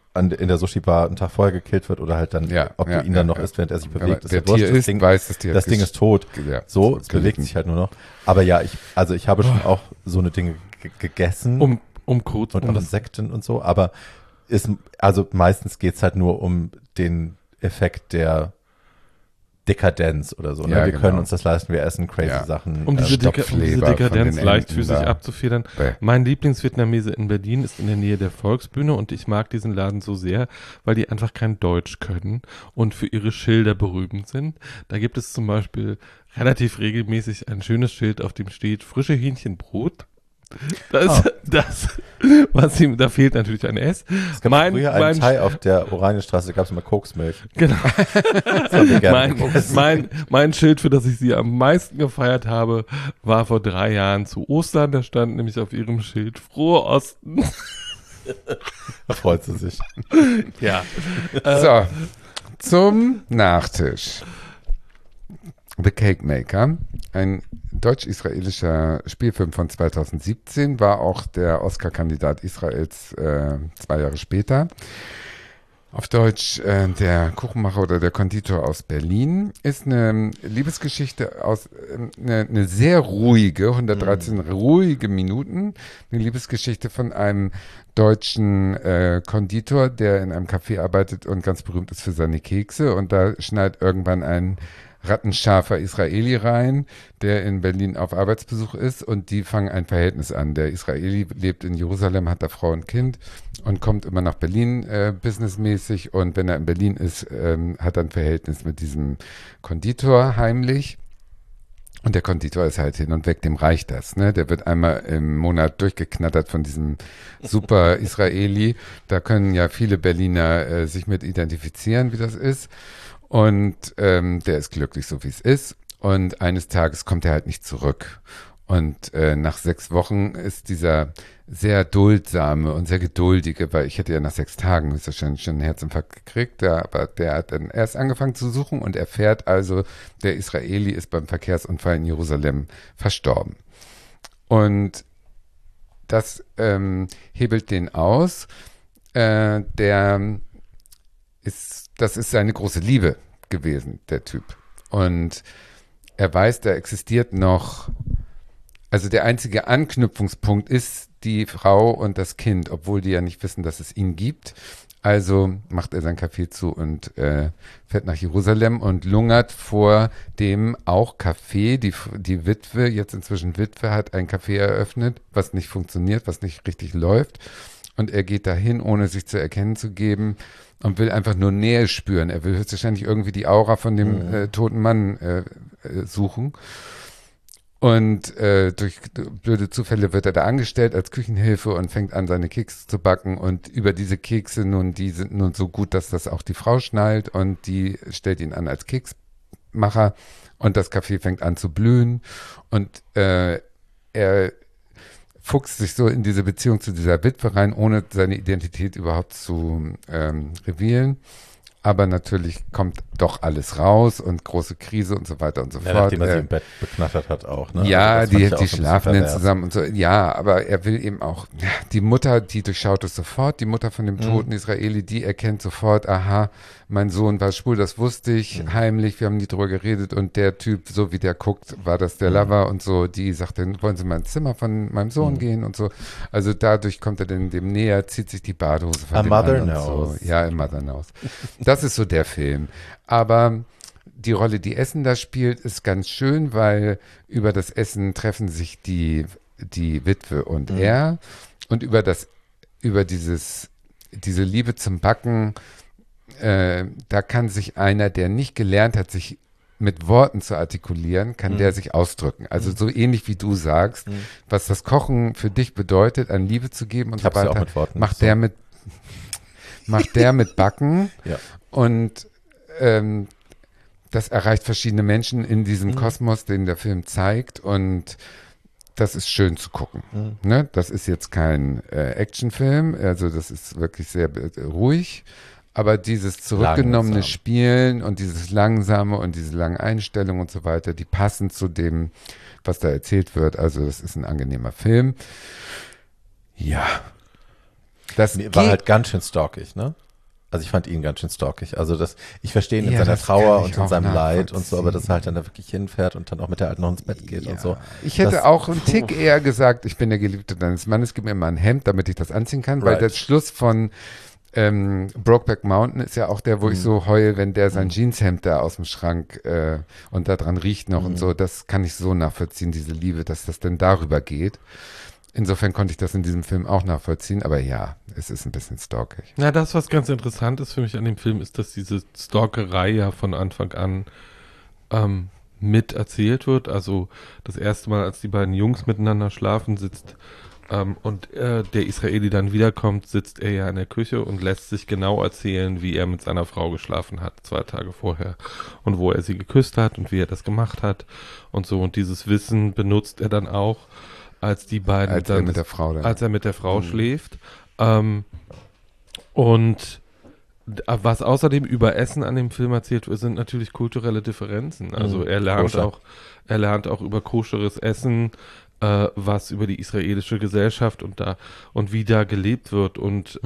in der Sushi-Bar einen Tag vorher gekillt wird oder halt dann, ob du ihn dann noch isst, während er sich bewegt. Ist ja wurscht. Das Ding ist tot. So, es bewegt sich halt nur noch. Aber ja, ich habe schon auch so eine Dinge gegessen. Um kurz. Und Insekten und so. Aber meistens geht es halt nur um den Effekt der Dekadenz oder so. Ne? Wir können uns das leisten, wir essen crazy Sachen. Um diese Dekadenz leichtfüßig abzufedern. Mein Lieblingsvietnamese in Berlin ist in der Nähe der Volksbühne und ich mag diesen Laden so sehr, weil die einfach kein Deutsch können und für ihre Schilder berühmt sind. Da gibt es zum Beispiel relativ regelmäßig ein schönes Schild, auf dem steht frische Hähnchenbrot. Da fehlt natürlich ein S. Es gab früher einen Thai auf der Oranienstraße, da gab es immer Koksmilch. Genau. mein Schild, für das ich sie am meisten gefeiert habe, war vor 3 Jahren zu Ostern. Da stand nämlich auf ihrem Schild Frohe Osten. Da freut sie sich. Ja. So, zum Nachtisch. The Cake Maker, ein deutsch-israelischer Spielfilm von 2017, war auch der Oscar-Kandidat Israels 2 Jahre später. Auf Deutsch der Kuchenmacher oder der Konditor aus Berlin. Ist eine Liebesgeschichte aus, eine sehr ruhige, 113 ruhige Minuten, eine Liebesgeschichte von einem deutschen Konditor, der in einem Café arbeitet und ganz berühmt ist für seine Kekse. Und da schneit irgendwann ein rattenscharfer Israeli rein, der in Berlin auf Arbeitsbesuch ist und die fangen ein Verhältnis an. Der Israeli lebt in Jerusalem, hat da Frau und Kind und kommt immer nach Berlin businessmäßig und wenn er in Berlin ist, hat er ein Verhältnis mit diesem Konditor heimlich. Und der Konditor ist halt hin und weg, dem reicht das. Ne? Der wird einmal im Monat durchgeknattert von diesem super Israeli. Da können ja viele Berliner sich mit identifizieren, wie das ist. Und der ist glücklich, so wie es ist. Und eines Tages kommt er halt nicht zurück. Und nach 6 Wochen ist dieser sehr duldsame und sehr geduldige, weil ich hätte ja nach 6 Tagen wahrscheinlich schon einen Herzinfarkt gekriegt, aber der hat dann erst angefangen zu suchen und erfährt also, der Israeli ist beim Verkehrsunfall in Jerusalem verstorben. Und das hebelt den aus. Das ist seine große Liebe gewesen, der Typ. Und er weiß, da existiert noch, also der einzige Anknüpfungspunkt ist die Frau und das Kind, obwohl die ja nicht wissen, dass es ihn gibt. Also macht er sein Café zu und fährt nach Jerusalem und lungert vor dem auch Café. Die Witwe, jetzt inzwischen Witwe, hat ein Café eröffnet, was nicht funktioniert, was nicht richtig läuft. Und er geht dahin, ohne sich zu erkennen zu geben und will einfach nur Nähe spüren. Er will höchstwahrscheinlich irgendwie die Aura von dem toten Mann suchen. Und durch blöde Zufälle wird er da angestellt als Küchenhilfe und fängt an, seine Kekse zu backen. Und über diese Kekse die sind nun so gut, dass das auch die Frau schnallt und die stellt ihn an als Keksmacher. Und das Café fängt an zu blühen. Und er fuchst sich so in diese Beziehung zu dieser Witwe rein, ohne seine Identität überhaupt zu revealen. Aber natürlich kommt doch alles raus und große Krise und so weiter und so fort. Nachdem er sie im Bett beknattert hat auch, ne? Ja, also die schlafen dann zusammen und so. Ja, aber er will eben auch, die Mutter, die durchschaut es sofort, die Mutter von dem toten Israeli, die erkennt sofort, aha, mein Sohn war schwul, das wusste ich, heimlich, wir haben nie drüber geredet und der Typ, so wie der guckt, war das der Lover und so, die sagt dann, wollen Sie mal ins Zimmer von meinem Sohn gehen und so. Also dadurch kommt er dann dem näher, zieht sich die Badehose von dem Mother an und so. Ja, a Mother knows. Das ist so der Film. Aber die Rolle, die Essen da spielt, ist ganz schön, weil über das Essen treffen sich die Witwe und er und über diese Liebe zum Backen, da kann sich einer, der nicht gelernt hat, sich mit Worten zu artikulieren, kann der sich ausdrücken. Also so ähnlich wie du sagst, was das Kochen für dich bedeutet, an Liebe zu geben und so weiter, auch mit Worten, macht der mit Backen. Ja. Und das erreicht verschiedene Menschen in diesem Kosmos, den der Film zeigt. Und das ist schön zu gucken. Ne? Das ist jetzt kein Actionfilm, also das ist wirklich sehr ruhig. Aber dieses zurückgenommene Spielen und dieses Langsame und diese langen Einstellungen und so weiter, die passen zu dem, was da erzählt wird. Also das ist ein angenehmer Film. Ja. war halt ganz schön stalkig, ne? Also ich fand ihn ganz schön stalkig. Also ich verstehe ihn in seiner Trauer und in seinem Leid und so, aber dass er halt dann da wirklich hinfährt und dann auch mit der Alten noch ins Bett geht und so. Ich hätte auch einen Tick eher gesagt, ich bin der Geliebte deines Mannes, gib mir mal ein Hemd, damit ich das anziehen kann, weil der Schluss von Brokeback Mountain ist ja auch der, wo ich so heul, wenn der sein Jeanshemd da aus dem Schrank und da dran riecht noch und so. Das kann ich so nachvollziehen, diese Liebe, dass das denn darüber geht. Insofern konnte ich das in diesem Film auch nachvollziehen, aber ja, es ist ein bisschen stalkig. Ja, das, was ganz interessant ist für mich an dem Film, ist, dass diese Stalkerei ja von Anfang an mit erzählt wird. Also das erste Mal, als die beiden Jungs miteinander schlafen, sitzt und der Israeli dann wiederkommt, sitzt er ja in der Küche und lässt sich genau erzählen, wie er mit seiner Frau geschlafen hat, 2 Tage vorher. Und wo er sie geküsst hat und wie er das gemacht hat und so. Und dieses Wissen benutzt er dann auch, als die beiden als er mit der Frau schläft. Und was außerdem über Essen an dem Film erzählt wird, sind natürlich kulturelle Differenzen. Also er lernt auch über koscheres Essen, was über die israelische Gesellschaft und wie da gelebt wird. Und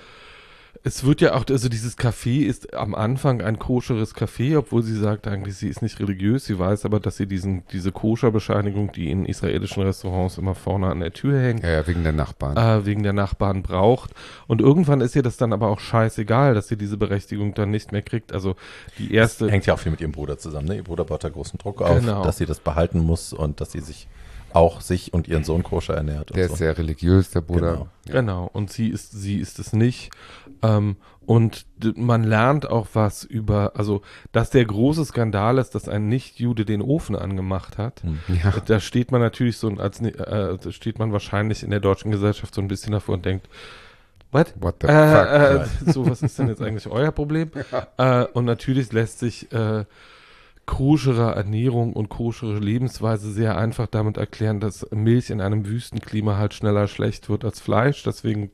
es wird ja auch, also dieses Café ist am Anfang ein koscheres Café, obwohl sie sagt eigentlich, sie ist nicht religiös. Sie weiß aber, dass sie diese Koscherbescheinigung, die in israelischen Restaurants immer vorne an der Tür hängt. Ja, wegen der Nachbarn. Wegen der Nachbarn braucht. Und irgendwann ist ihr das dann aber auch scheißegal, dass sie diese Berechtigung dann nicht mehr kriegt. Also die erste... Das hängt ja auch viel mit ihrem Bruder zusammen, ne? Ihr Bruder baut da großen Druck auf, dass sie das behalten muss und dass sie sich und ihren Sohn koscher ernährt. Der ist sehr religiös, der Bruder. Genau. Und sie ist es nicht. Und man lernt auch was über, also, dass der große Skandal ist, dass ein Nicht-Jude den Ofen angemacht hat. Ja. Da steht man natürlich steht man wahrscheinlich in der deutschen Gesellschaft so ein bisschen davor und denkt, what the fuck? So, was ist denn jetzt eigentlich euer Problem? Und natürlich lässt sich koschere Ernährung und koschere Lebensweise sehr einfach damit erklären, dass Milch in einem Wüstenklima halt schneller schlecht wird als Fleisch. Deswegen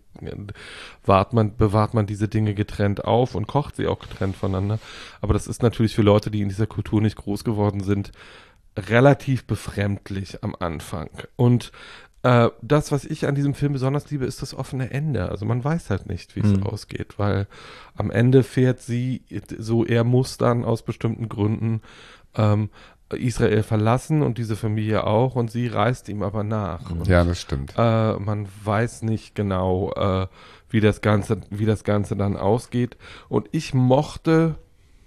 bewahrt man diese Dinge getrennt auf und kocht sie auch getrennt voneinander. Aber das ist natürlich für Leute, die in dieser Kultur nicht groß geworden sind, relativ befremdlich am Anfang. Und das, was ich an diesem Film besonders liebe, ist das offene Ende. Also man weiß halt nicht, wie es ausgeht, weil am Ende fährt er muss dann aus bestimmten Gründen Israel verlassen und diese Familie auch und sie reist ihm aber nach. Ja, das stimmt. Man weiß nicht genau, wie das Ganze dann ausgeht. Und ich mochte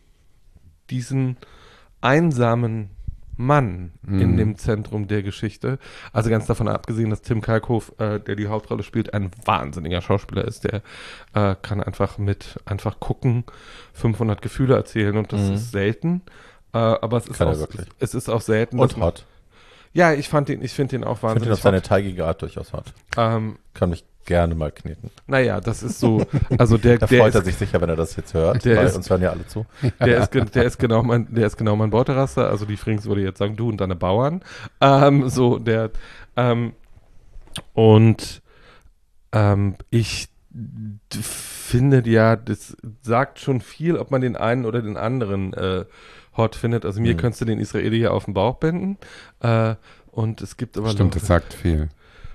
diesen einsamen Mann in dem Zentrum der Geschichte. Also ganz davon abgesehen, dass Tim Kalkofe, der die Hauptrolle spielt, ein wahnsinniger Schauspieler ist. Der kann einfach gucken, 500 Gefühle erzählen und das ist selten. Aber es ist auch selten. Und hot. Ja, ich finde den auch wahnsinnig. Ich finde ihn auf seine teigige Art durchaus hot. Kann mich gerne mal kneten. Naja, das ist so, also da freut er sich sicher, wenn er das jetzt hört, weil uns hören ja alle zu. Der ist genau mein Beuteraster, also die Frings würde jetzt sagen, du und deine Bauern. Ich finde ja, das sagt schon viel, ob man den einen oder den anderen hot findet. Also mir könntest du den Israeli ja auf den Bauch binden. Und es gibt aber Stimmt, das sagt viel.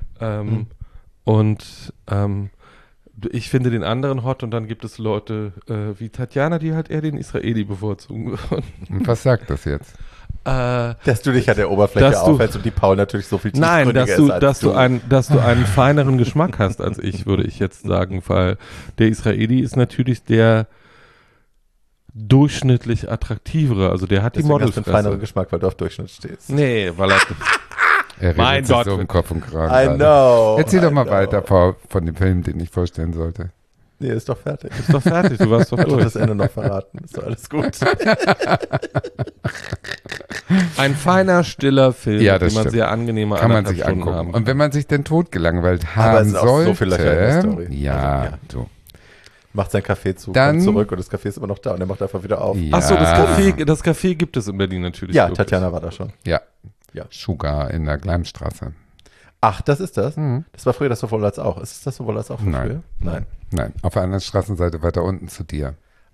Ich finde den anderen hot und dann gibt es Leute wie Tatjana, die halt eher den Israeli bevorzugen. Und was sagt das jetzt? Dass du dich an der Oberfläche aufhältst und die Paul natürlich so viel tiefgründiger ist als du. Dass du einen feineren Geschmack hast als ich, würde ich jetzt sagen, weil der Israeli ist natürlich der durchschnittlich attraktivere, also der hat die Modelfresse. Deswegen hast du einen feineren Geschmack, weil du auf Durchschnitt stehst. Nee, weil er mein Gott, so im Kopf und Kragen. I know. Erzähl doch mal weiter von dem Film, den ich vorstellen sollte. Nee, ist doch fertig. Du warst doch durch. Das Ende noch verraten. Ist doch alles gut. Ein feiner, stiller Film, ja, den man sehr angenehme kann man sich angucken. Haben. Und wenn man sich denn totgelangweilt haben sollte, auch so viel Story. Ja, so. Macht sein Café zu, dann, kommt zurück und das Café ist immer noch da und er macht einfach wieder auf. Ja. Achso, das Café gibt es in Berlin natürlich. Ja, Tatjana war da schon. Ja. Sugar in der Gleimstraße. Ach, das ist das? Das war früher das Sowohl als auch. Ist es das Sowohl als auch von früher? Nein. Auf der anderen Straßenseite weiter unten zu dir.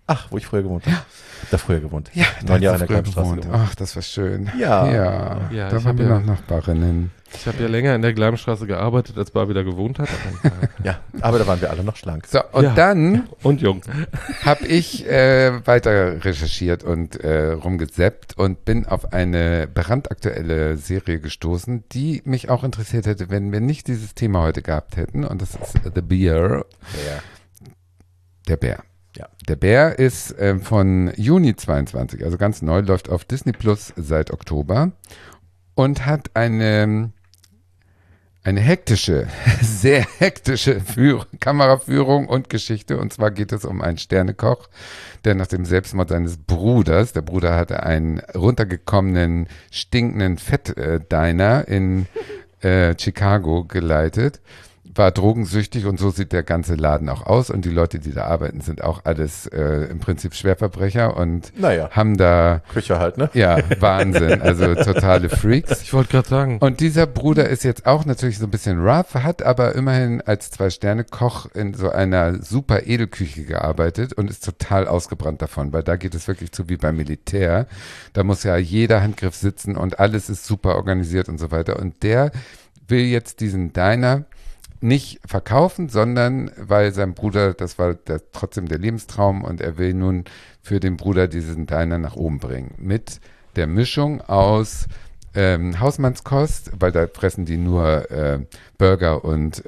Ach, wo ich früher gewohnt habe. Da früher gewohnt. Ja, 9 Jahre in der Gleimstraße gewohnt. Ach, das war schön. Ja. Da waren wir noch Nachbarinnen. Ich habe ja länger in der Gleimstraße gearbeitet, als Barbie da gewohnt hat. Ja, aber da waren wir alle noch schlank. So, und dann und jung. habe ich weiter recherchiert und rumgesappt und bin auf eine brandaktuelle Serie gestoßen, die mich auch interessiert hätte, wenn wir nicht dieses Thema heute gehabt hätten. Und das ist The Bear. Der Bär. Ja. Der Bär ist von Juni 22, also ganz neu, läuft auf Disney Plus seit Oktober und hat eine hektische, sehr hektische Kameraführung und Geschichte. Und zwar geht es um einen Sternekoch, der nach dem Selbstmord seines Bruders, der Bruder hatte einen runtergekommenen, stinkenden Fett-Diner in Chicago geleitet, war drogensüchtig und so sieht der ganze Laden auch aus und die Leute, die da arbeiten, sind auch alles im Prinzip Schwerverbrecher und haben da Küche halt, ne? Ja, Wahnsinn, also totale Freaks. Ich wollte gerade sagen. Und dieser Bruder ist jetzt auch natürlich so ein bisschen rough, hat aber immerhin als 2-Sterne-Koch in so einer super Edelküche gearbeitet und ist total ausgebrannt davon, weil da geht es wirklich zu wie beim Militär. Da muss ja jeder Handgriff sitzen und alles ist super organisiert und so weiter. Und der will jetzt diesen Diner nicht verkaufen, sondern weil sein Bruder, das war trotzdem der Lebenstraum und er will nun für den Bruder diesen Diner nach oben bringen. Mit der Mischung aus Hausmannskost, weil da fressen die nur Burger und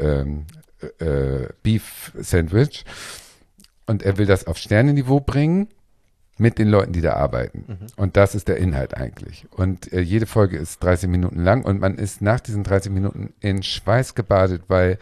Beef Sandwich und er will das auf Sternenniveau bringen mit den Leuten, die da arbeiten. Und das ist der Inhalt eigentlich. Und jede Folge ist 30 Minuten lang und man ist nach diesen 30 Minuten in Schweiß gebadet, weil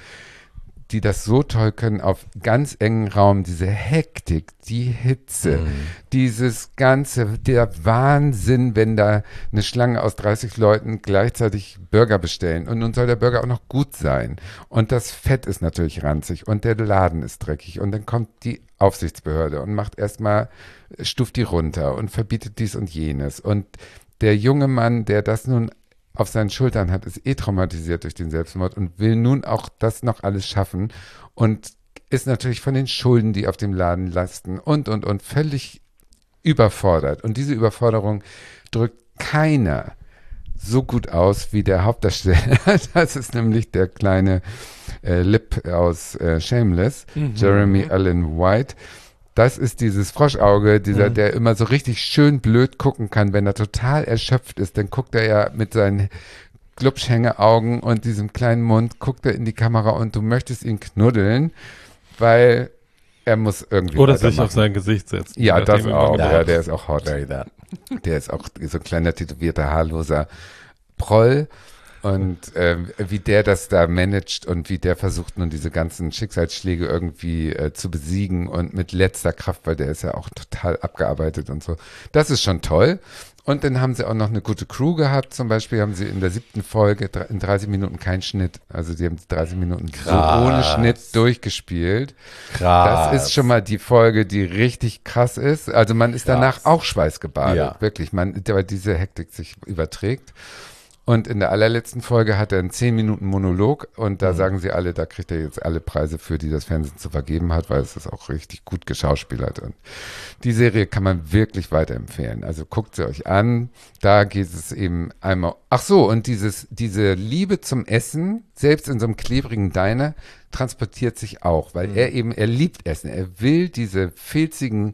die das so toll können, auf ganz engen Raum, diese Hektik, die Hitze, dieses ganze, der Wahnsinn, wenn da eine Schlange aus 30 Leuten gleichzeitig Burger bestellen. Und nun soll der Burger auch noch gut sein. Und das Fett ist natürlich ranzig und der Laden ist dreckig. Und dann kommt die Aufsichtsbehörde und macht erstmal, stuft die runter und verbietet dies und jenes. Und der junge Mann, der das nun auf seinen Schultern hat, ist traumatisiert durch den Selbstmord und will nun auch das noch alles schaffen und ist natürlich von den Schulden, die auf dem Laden lasten und völlig überfordert. Und diese Überforderung drückt keiner so gut aus wie der Hauptdarsteller. Das ist nämlich der kleine Lip aus Shameless, Jeremy Allen White. Das ist dieses Froschauge, der immer so richtig schön blöd gucken kann, wenn er total erschöpft ist. Dann guckt er ja mit seinen Glubschhängeaugen und diesem kleinen Mund, guckt er in die Kamera und du möchtest ihn knuddeln, weil er muss irgendwie oder sich auf sein Gesicht setzen. Ja, das auch. Ja, der ist auch hot. Der ist auch so ein kleiner, tätowierter, haarloser Proll. Und wie der das da managt und wie der versucht nun diese ganzen Schicksalsschläge irgendwie zu besiegen und mit letzter Kraft, weil der ist ja auch total abgearbeitet und so. Das ist schon toll. Und dann haben sie auch noch eine gute Crew gehabt. Zum Beispiel haben sie in der 7. Folge in 30 Minuten keinen Schnitt. Also die haben 30 Minuten so ohne Schnitt durchgespielt. Krass. Das ist schon mal die Folge, die richtig krass ist. Also man ist danach auch schweißgebadet. Wirklich, weil diese Hektik sich überträgt. Und in der allerletzten Folge hat er einen 10 Minuten Monolog und da sagen sie alle, da kriegt er jetzt alle Preise für, die das Fernsehen zu vergeben hat, weil es ist auch richtig gut geschauspielert. Und die Serie kann man wirklich weiterempfehlen. Also guckt sie euch an. Da geht es eben einmal. Ach so, und diese Liebe zum Essen, selbst in so einem klebrigen Diner, transportiert sich auch, weil er liebt Essen. Er will diese filzigen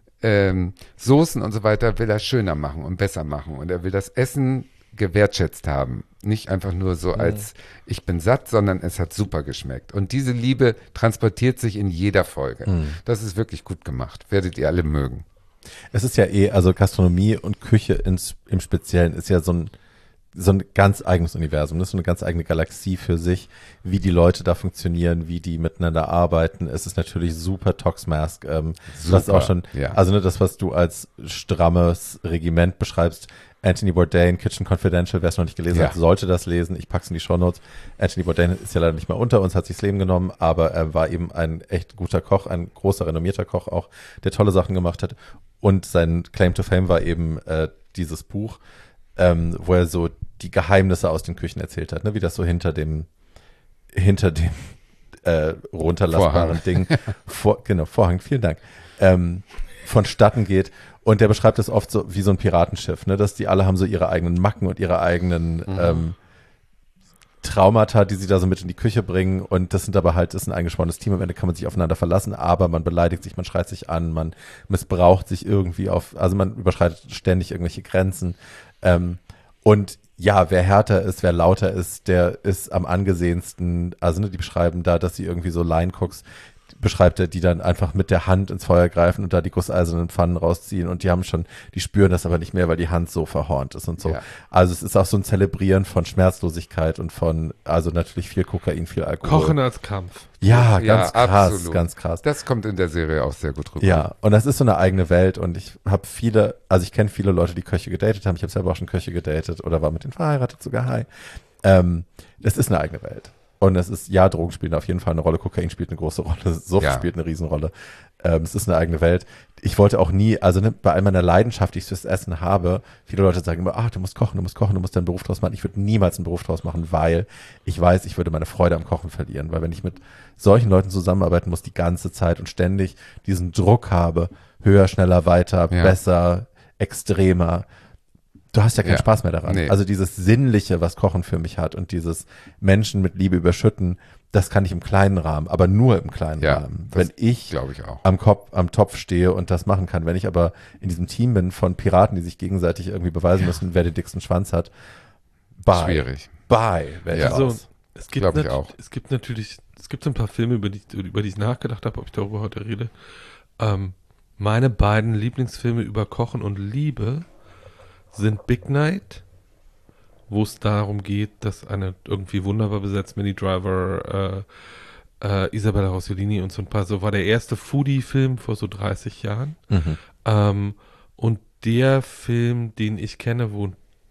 Soßen und so weiter, will er schöner machen und besser machen. Und er will das Essen gewertschätzt haben. Nicht einfach nur so als ich bin satt, sondern es hat super geschmeckt. Und diese Liebe transportiert sich in jeder Folge. Das ist wirklich gut gemacht. Werdet ihr alle mögen. Es ist ja also Gastronomie und Küche im Speziellen ist ja so ein ganz eigenes Universum, das ist so eine ganz eigene Galaxie für sich, wie die Leute da funktionieren, wie die miteinander arbeiten. Es ist natürlich super Tox-Mask. Das ist auch schon, also das, was du als strammes Regiment beschreibst, Anthony Bourdain, Kitchen Confidential, wer es noch nicht gelesen hat, sollte das lesen. Ich pack's in die Shownotes. Anthony Bourdain ist ja leider nicht mehr unter uns, hat sich das Leben genommen, aber er war eben ein echt guter Koch, ein großer, renommierter Koch auch, der tolle Sachen gemacht hat. Und sein Claim to Fame war eben dieses Buch, wo er so die Geheimnisse aus den Küchen erzählt hat, ne? Wie das so hinter dem runterlassbaren Ding, Vorhang, vielen Dank, vonstatten geht. Und der beschreibt das oft so wie so ein Piratenschiff, ne? Dass die alle haben so ihre eigenen Macken und ihre eigenen Traumata, die sie da so mit in die Küche bringen. Und das ist ein eingeschworenes Team. Am Ende kann man sich aufeinander verlassen, aber man beleidigt sich, man schreit sich an, man missbraucht sich irgendwie also man überschreitet ständig irgendwelche Grenzen. Und ja, wer härter ist, wer lauter ist, der ist am angesehensten. Also die beschreiben da, dass sie irgendwie so Line-Cooks, beschreibt er, die dann einfach mit der Hand ins Feuer greifen und da die gusseisernen Pfannen rausziehen und die spüren das aber nicht mehr, weil die Hand so verhornt ist und so. Ja. Also es ist auch so ein Zelebrieren von Schmerzlosigkeit und also natürlich viel Kokain, viel Alkohol. Kochen als Kampf. Ja, ganz krass, absolut. Ganz krass. Das kommt in der Serie auch sehr gut rüber. Ja, und das ist so eine eigene Welt und ich kenne viele Leute, die Köche gedatet haben. Ich habe selber auch schon Köche gedatet oder war mit denen verheiratet sogar. Hi. Das ist eine eigene Welt. Und es ist, Drogen spielen auf jeden Fall eine Rolle, Kokain spielt eine große Rolle, Sucht spielt eine Riesenrolle. Es ist eine eigene Welt. Ich wollte auch nie, bei all meiner Leidenschaft, die ich fürs Essen habe, viele Leute sagen immer, du musst kochen, du musst deinen Beruf draus machen. Ich würde niemals einen Beruf draus machen, weil ich weiß, ich würde meine Freude am Kochen verlieren. Weil wenn ich mit solchen Leuten zusammenarbeiten muss, die ganze Zeit und ständig diesen Druck habe, höher, schneller, weiter, besser, extremer, du hast ja keinen Spaß mehr daran. Nee. Also dieses Sinnliche, was Kochen für mich hat und dieses Menschen mit Liebe überschütten, das kann ich im kleinen Rahmen, aber nur im kleinen Rahmen. Wenn ich am Topf stehe und das machen kann. Wenn ich aber in diesem Team bin von Piraten, die sich gegenseitig irgendwie beweisen müssen, wer den dicksten Schwanz hat, schwierig. Es gibt so ein paar Filme, über die ich nachgedacht habe, ob ich darüber heute rede. Meine beiden Lieblingsfilme über Kochen und Liebe sind Big Night, wo es darum geht, dass eine irgendwie wunderbar besetzt Minnie Driver, Isabella Rossellini und so ein paar, so war der erste Foodie-Film vor so 30 Jahren. Und der Film, den ich kenne, wo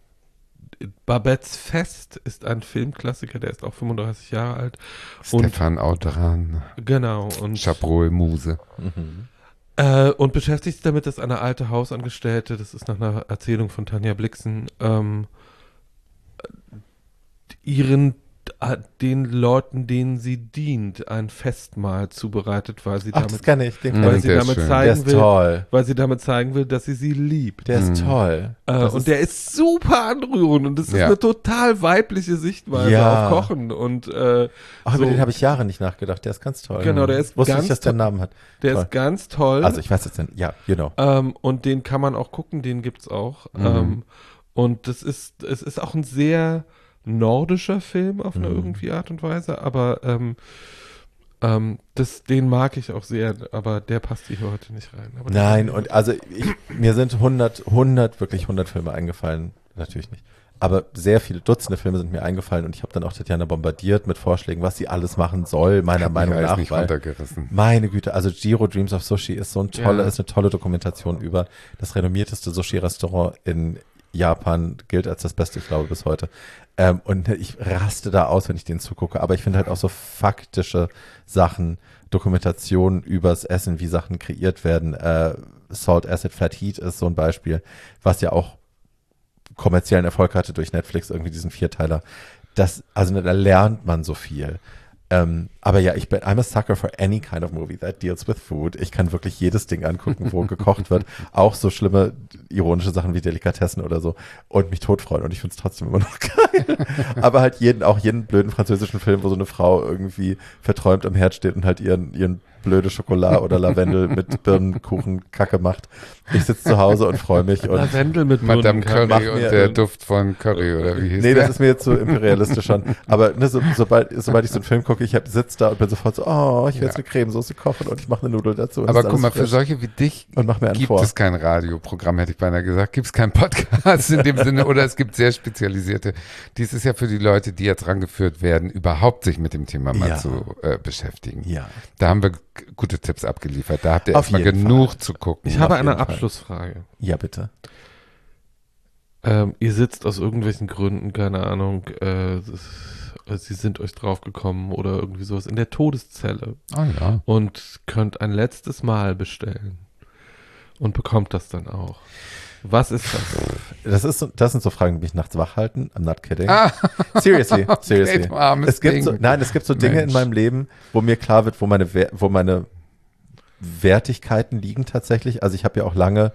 Babettes Fest ist ein Filmklassiker, der ist auch 35 Jahre alt. Stefan Audran. Genau. Und Chabrol Muse. Und beschäftigt sich damit, dass eine alte Hausangestellte, das ist nach einer Erzählung von Tanja Blixen, den Leuten, denen sie dient, ein Festmahl zubereitet, weil sie damit zeigen will, dass sie liebt. Der ist toll. Und der ist super anrührend und das ist eine total weibliche Sichtweise auf Kochen. Und über den habe ich Jahre nicht nachgedacht. Der ist ganz toll. Genau, der ist wusste ich, dass der einen Namen hat. Der ist ganz toll. Also ich weiß jetzt nicht. Ja, genau. Und den kann man auch gucken, den gibt's auch. Und es ist auch ein sehr nordischer Film auf eine irgendwie Art und Weise, aber den mag ich auch sehr, aber der passt hier heute nicht rein. Aber nein, und also mir sind 100 Filme eingefallen, natürlich nicht, aber sehr viele Dutzende Filme sind mir eingefallen und ich habe dann auch Tatjana bombardiert mit Vorschlägen, was sie alles machen soll, meiner Meinung nach. Meine Güte, also Jiro Dreams of Sushi ist ist eine tolle Dokumentation über das renommierteste Sushi-Restaurant in Japan, gilt als das Beste, ich glaube, bis heute. Und ich raste da aus, wenn ich denen zugucke. Aber ich finde halt auch so faktische Sachen, Dokumentationen übers Essen, wie Sachen kreiert werden. Salt, Acid, Fat, Heat ist so ein Beispiel, was ja auch kommerziellen Erfolg hatte durch Netflix, irgendwie diesen Vierteiler. Da lernt man so viel. Aber ja, I'm a sucker for any kind of movie that deals with food. Ich kann wirklich jedes Ding angucken, wo gekocht wird. Auch so schlimme, ironische Sachen wie Delikatessen oder so. Und mich totfreuen. Und ich finde es trotzdem immer noch geil. Aber halt jeden blöden französischen Film, wo so eine Frau irgendwie verträumt am Herd steht und halt ihren blöde Schokolade oder Lavendel mit Birnenkuchen Kacke macht. Ich sitze zu Hause und freue mich. Und Lavendel mit Madame Curry und der Duft von Curry, oder wie hieß der? Nee, das ist mir jetzt so imperialistisch schon. Aber sobald ich so einen Film gucke, ich sitze da und bin sofort so, ich will jetzt eine Cremesoße kochen und ich mache eine Nudel dazu. Aber guck mal, für solche wie dich gibt es kein Radioprogramm, hätte ich beinahe gesagt. Gibt es keinen Podcast in dem Sinne oder es gibt sehr spezialisierte. Dies ist ja für die Leute, die jetzt rangeführt werden, überhaupt sich mit dem Thema mal zu beschäftigen. Ja. Da haben wir gute Tipps abgeliefert. Da habt ihr erstmal genug zu gucken. Ich habe eine Abschlussfrage. Ja, bitte. Ihr sitzt aus irgendwelchen Gründen, keine Ahnung, sie sind euch draufgekommen oder irgendwie sowas in der Todeszelle. Und könnt ein letztes Mal bestellen und bekommt das dann auch. Was ist das? Das sind so Fragen, die mich nachts wach halten. I'm not kidding. Seriously. Es gibt so Dinge in meinem Leben, wo mir klar wird, wo meine Wertigkeiten liegen tatsächlich. Also ich habe lange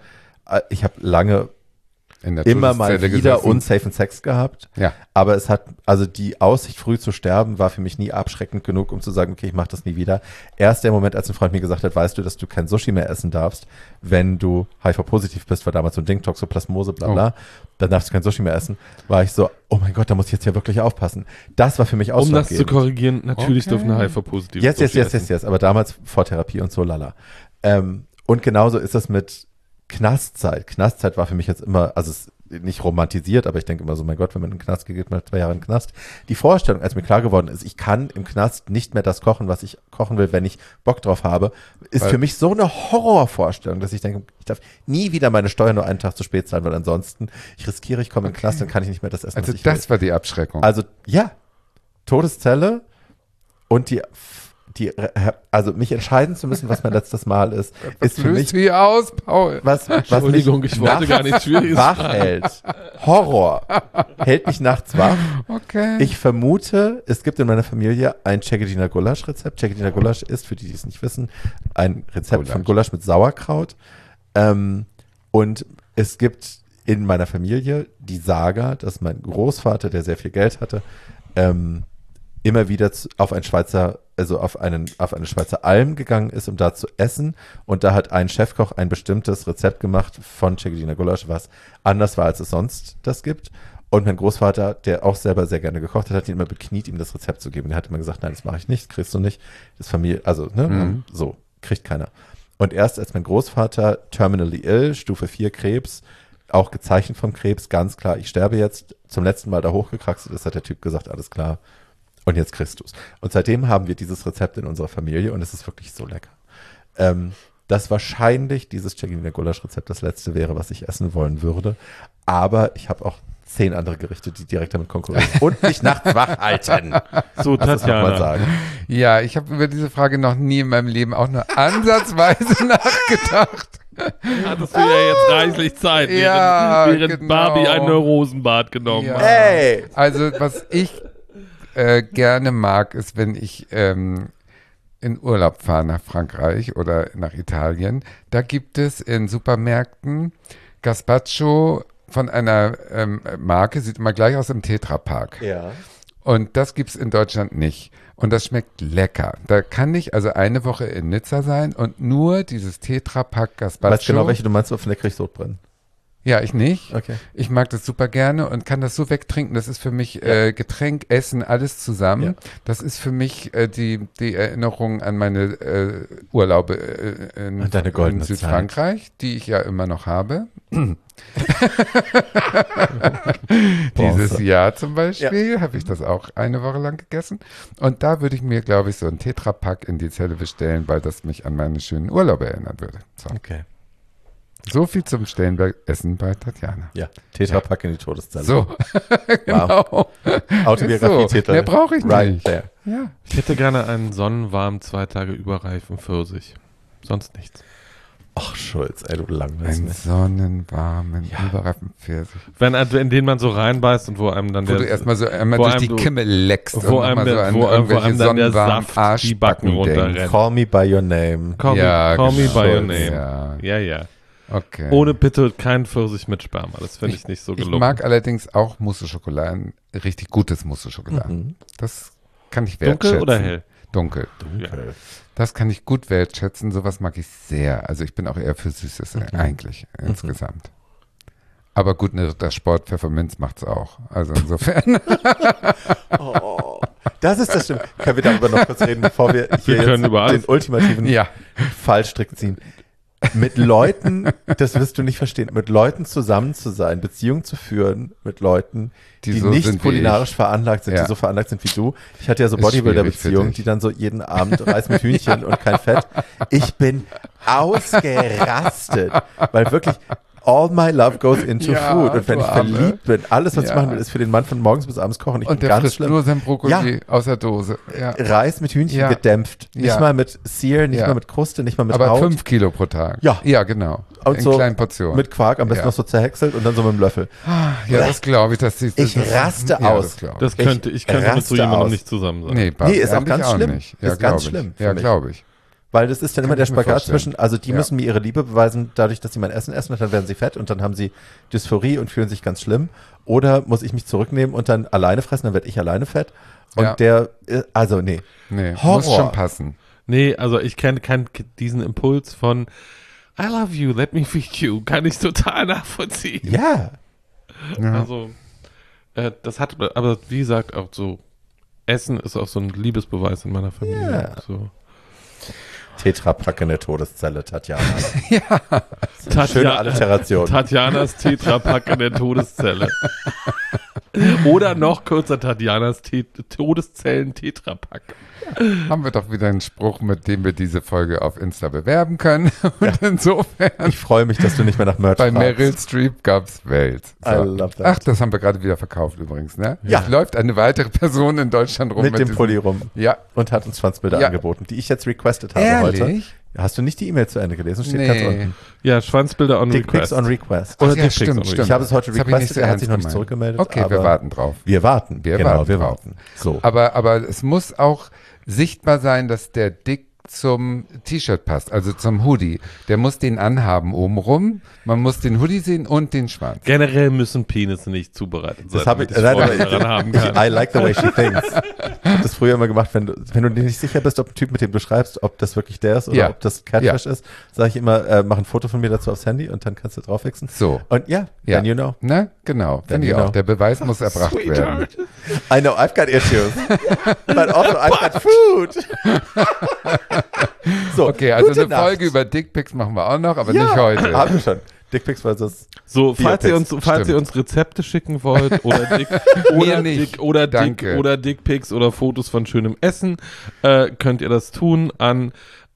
immer mal wieder unsafen Sex gehabt. Ja. Aber also die Aussicht, früh zu sterben, war für mich nie abschreckend genug, um zu sagen, okay, ich mache das nie wieder. Erst der Moment, als ein Freund mir gesagt hat, weißt du, dass du kein Sushi mehr essen darfst, wenn du HIV-positiv bist, war damals so ein Ding, Toxoplasmose, bla bla, dann darfst du kein Sushi mehr essen, war ich so, oh mein Gott, da muss ich jetzt ja wirklich aufpassen. Das war für mich ausschlaggebend. Um das zu korrigieren, natürlich dürfen HIV-positive Yes, aber damals vor Therapie und so, lala. Und genauso ist das mit Knastzeit. Knastzeit war für mich jetzt immer, also es ist nicht romantisiert, aber ich denke immer so, mein Gott, wenn man in den Knast geht, mal 2 Jahre in den Knast. Die Vorstellung, als mir klar geworden ist, ich kann im Knast nicht mehr das kochen, was ich kochen will, wenn ich Bock drauf habe, ist für mich so eine Horrorvorstellung, dass ich denke, ich darf nie wieder meine Steuer nur einen Tag zu spät zahlen, weil ansonsten ich riskiere, ich komme in den Knast, dann kann ich nicht mehr das essen, also was ich das will. war die Abschreckung. Also ja, Todeszelle und also mich entscheiden zu müssen, was mein letztes Mal ist für mich wie aus, Paul. was Entschuldigung, mich ich wollte gar nichts Schwieriges wach fragen. hält. Horror. Hält mich nachts wach. Okay. Ich vermute, es gibt in meiner Familie ein Cegediner Gulasch-Rezept. Cegediner Gulasch ist, für die es nicht wissen, ein Rezept von Gulasch mit Sauerkraut. Und es gibt in meiner Familie die Saga, dass mein Großvater, der sehr viel Geld hatte, immer wieder auf eine Schweizer Alm gegangen ist, um da zu essen. Und da hat ein Chefkoch ein bestimmtes Rezept gemacht von Cegediner Gulasch, was anders war, als es sonst das gibt. Und mein Großvater, der auch selber sehr gerne gekocht hat, ihn immer bekniet, ihm das Rezept zu geben. Der hat immer gesagt, nein, das mache ich nicht, das kriegst du nicht. Das Familie, also, so, kriegt keiner. Und erst als mein Großvater terminally ill, Stufe 4 Krebs, auch gezeichnet vom Krebs, ganz klar, ich sterbe jetzt, zum letzten Mal da hochgekraxelt ist, hat der Typ gesagt, alles klar. Und jetzt kriegst du's. Und seitdem haben wir dieses Rezept in unserer Familie und es ist wirklich so lecker. Dass wahrscheinlich dieses Cegediner Gulasch-Rezept das letzte wäre, was ich essen wollen würde. Aber ich habe auch 10 andere Gerichte, die direkt damit konkurrieren und mich nachts wach halten. So, Tatjana. Mal sagen. Ja, ich habe über diese Frage noch nie in meinem Leben auch nur ansatzweise nachgedacht. Hattest du ja jetzt reichlich Zeit, während genau. Barbie ein Neurosenbad genommen hat. Hey! Also was ich gerne mag, ist, wenn ich in Urlaub fahre nach Frankreich oder nach Italien, da gibt es in Supermärkten Gazpacho von einer Marke, sieht immer gleich aus, im Tetrapack. Ja. Und das gibt's in Deutschland nicht. Und das schmeckt lecker. Da kann ich also eine Woche in Nizza sein und nur dieses Tetrapack Gazpacho. Weißt genau, welche du meinst, von der krieg ich Sodbrennen. Ja, ich nicht. Okay. Ich mag das super gerne und kann das so wegtrinken. Das ist für mich Getränk, Essen, alles zusammen. Ja. Das ist für mich die Erinnerung an meine Urlaube in Südfrankreich, die ich ja immer noch habe. Dieses Jahr zum Beispiel habe ich das auch eine Woche lang gegessen. Und da würde ich mir, glaube ich, so ein Tetrapack in die Zelle bestellen, weil das mich an meine schönen Urlaube erinnern würde. So. Okay. So viel zum Stellenberg-Essen bei Tatjana. Ja, Tetrapack in die Todeszelle. So, genau. Autobiografie-Titel. Mehr brauche ich Right nicht. there. Ja. Ich hätte gerne einen sonnenwarmen 2 Tage überreifen Pfirsich. Sonst nichts. Ach, Schulz, ey, du langweilst Einen mich. sonnenwarmen, überreifen Pfirsich. In den man so reinbeißt und wo einem dann Wo du erstmal so einmal wo durch einem die du- Kimme leckst wo und einem nochmal so der- an wo irgendwelche einem dann der sonnenwarmen Saft die Backen Arschbacken runterrennt. denkst. Call me by your name. Call Ja, me genau. by your name. Ja. Ja, ja. Okay. Ohne bitte kein Pfirsich mit Sperma. Das finde ich nicht so Ich gelungen. mag allerdings auch Mousse-Schokoladen, richtig gutes Mousse-Schokoladen. Das kann ich wertschätzen. Dunkel oder hell? Dunkel. Ja. Das kann ich gut wertschätzen. Sowas mag ich sehr. Also ich bin auch eher für Süßes eigentlich insgesamt. Aber gut, der Sport Pfefferminz macht's auch. Also insofern. Das ist das Stimmt. Können wir darüber noch kurz reden, bevor wir hier können jetzt über alles. den ultimativen Ja. Fallstrick ziehen. Mit Leuten, das wirst du nicht verstehen, mit Leuten zusammen zu sein, Beziehungen zu führen mit Leuten, die so nicht sind wie kulinarisch ich. veranlagt sind, Ja. die so veranlagt sind wie du. Ich hatte ja so Ist Bodybuilder-Beziehungen, schwierig für die dann so jeden Abend Reis mit Hühnchen und kein Fett. Ich bin ausgerastet, weil wirklich all my love goes into Ja, food. Und wenn du ich Arme. verliebt bin, alles, was ich Ja. machen will, ist für den Mann von morgens bis abends kochen. Ich Und bin der ganz frisst schlimm. nur sein Brokkoli Ja. aus der Dose. Ja. Reis mit Hühnchen Ja. gedämpft. Nicht Ja. mal mit Sear, nicht Ja. mal mit Kruste, nicht mal mit Aber Haut. 5 Kilo pro Tag. Ja. Ja, genau. Und in so kleinen Portionen. mit Quark, am besten Ja. noch so zerhäckselt und dann so mit dem Löffel. Ja, das glaube ich. Ich raste aus. Das glaube Das ich. könnte ich könnte mit so raste jemandem aus. nicht zusammen sein. Nee, Nee, ist auch eigentlich ganz schlimm. Nicht. Ja, Ist ganz glaub ich. schlimm für Ja, mich. glaube ich. Weil das ist dann immer der ich mir Spagat vorstellen. zwischen, also die müssen mir ihre Liebe beweisen, dadurch, dass sie mein Essen essen und dann werden sie fett und dann haben sie Dysphorie und fühlen sich ganz schlimm. Oder muss ich mich zurücknehmen und dann alleine fressen, dann werde ich alleine fett. Und nee. Nee, Horror. muss schon passen. Nee, also ich kenne diesen Impuls von I love you, let me feed you, kann ich total nachvollziehen. Ja. Also, das hat, aber wie gesagt, auch so, Essen ist auch so ein Liebesbeweis in meiner Familie. Ja. So. Tetrapack in der Todeszelle, Tatjana. Tatja- Schöne Alliteration. Tatjanas Tetrapack in der Todeszelle. Oder noch kürzer, Tatjanas Todeszellen-Tetrapack. Haben wir doch wieder einen Spruch, mit dem wir diese Folge auf Insta bewerben können. Und insofern, Ich freue mich, dass du nicht mehr nach Merch bei fragst. Meryl Streep gab's Welt. I love that. Ach, das haben wir gerade wieder verkauft übrigens, ne? Ja. Es läuft eine weitere Person in Deutschland rum. Mit dem diesem- Pulli rum. Ja. Und hat uns Schwanzbilder Ja. angeboten, die ich jetzt requested habe heute. Ehrlich? Hast du nicht die E-Mail zu Ende gelesen? Steht ganz unten. Ja, Schwanzbilder on Dickpics Request. on Request. Oder Ach ja, Dickpics stimmt, on stimmt. Ich habe es heute Das hab ich nicht requested, so er hat ernst sich noch nicht gemeint. zurückgemeldet. Okay, aber wir warten drauf. Wir warten. Wir Genau, warten wir drauf. warten. So. Aber es muss auch sichtbar sein, dass der Dick zum T-Shirt passt, also zum Hoodie. Der muss den anhaben obenrum. Man muss den Hoodie sehen und den Schwanz. Generell müssen Penisse nicht zubereitet sein. Das habe ich, damit nein, Freude daran haben kann. I like the way she thinks. Ich habe das früher immer gemacht, wenn du dir nicht sicher bist, ob ein Typ, mit dem du schreibst, ob das wirklich der ist oder Ja. ob das Catfish ist, sage ich immer, mach ein Foto von mir dazu aufs Handy und dann kannst du draufwechseln. So. Und ja, then you know. Ne? Genau. Finde ich you know. auch. Der Beweis muss erbracht werden. I know, I've got issues. But also I've got food. So, Okay, also gute eine Nacht. Folge über Dickpics machen wir auch noch, aber Ja, nicht heute. Haben wir schon. Dickpics versus So, falls ihr Stimmt. uns Rezepte schicken wollt oder Mir nicht. Danke. Dickpics oder Fotos von schönem Essen, könnt ihr das tun an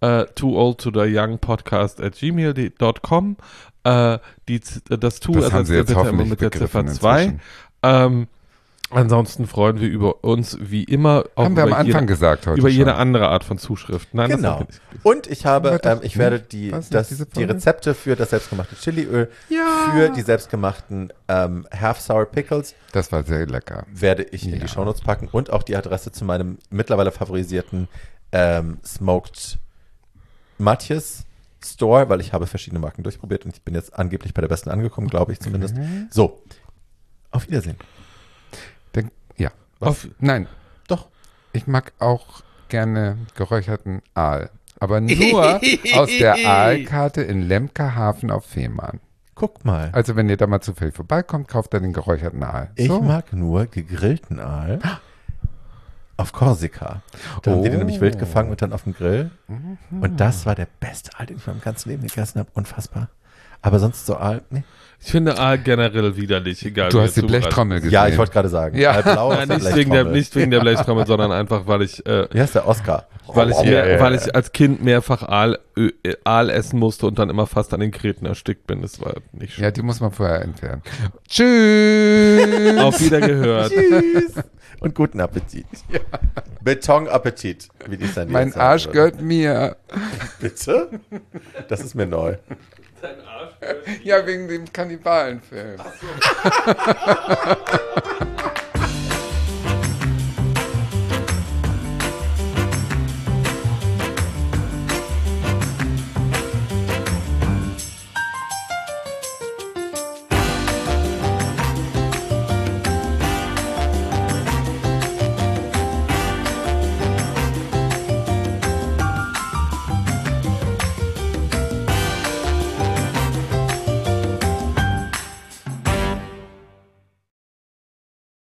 tooldtotheyoungpodcast@gmail.com. Das Tu Das haben ersetzt Sie ihr jetzt bitte immer hoffentlich mit der begriffen Ziffer 2. inzwischen. Ansonsten freuen wir über uns wie immer auch Haben wir am über Anfang gesagt heute über schon. jede andere Art von Zuschrift. Nein, das Genau. haben wir nicht. Und ich habe, ich werde Was nicht diese die Folge? Rezepte für das selbstgemachte Chiliöl, für die selbstgemachten Half Sour Pickles Das war sehr lecker. werde ich in Ja. die Shownotes packen und auch die Adresse zu meinem mittlerweile favorisierten Smoked Matjes Store, weil ich habe verschiedene Marken durchprobiert und ich bin jetzt angeblich bei der besten angekommen, glaube ich zumindest. So, auf Wiedersehen. Ja. Auf, Nein, Doch. ich mag auch gerne geräucherten Aal. Aber nur aus der Aalkarte in Lemkehafen auf Fehmarn. Guck mal. Also wenn ihr da mal zufällig vorbeikommt, kauft da den geräucherten Aal. Ich So. mag nur gegrillten Aal auf Korsika. Da haben die den nämlich wild gefangen und dann auf dem Grill. Und das war der beste Aal, den ich in meinem ganzen Leben gegessen habe. Unfassbar. Aber sonst so Aal, nee. ich finde Aal generell widerlich, egal Du wie hast die er zubereitet Blechtrommel gesehen. Ja, ich wollte gerade sagen. Ja. Blau Nein, nicht wegen der Blechtrommel, sondern einfach, weil ich Wie heißt der Oscar? weil ich, Ja. weil ich als Kind mehrfach Aal essen musste und dann immer fast an den Kreten erstickt bin. Das war nicht schön. Ja, die muss man vorher entfernen. Tschüss. Auf Wiedergehört. Tschüss. Und guten Appetit. Betonappetit, wie die Sandy Mein jetzt sagen Arsch würde. gehört mir. Bitte? Das ist mir neu. Ja, wegen dem Kannibalenfilm.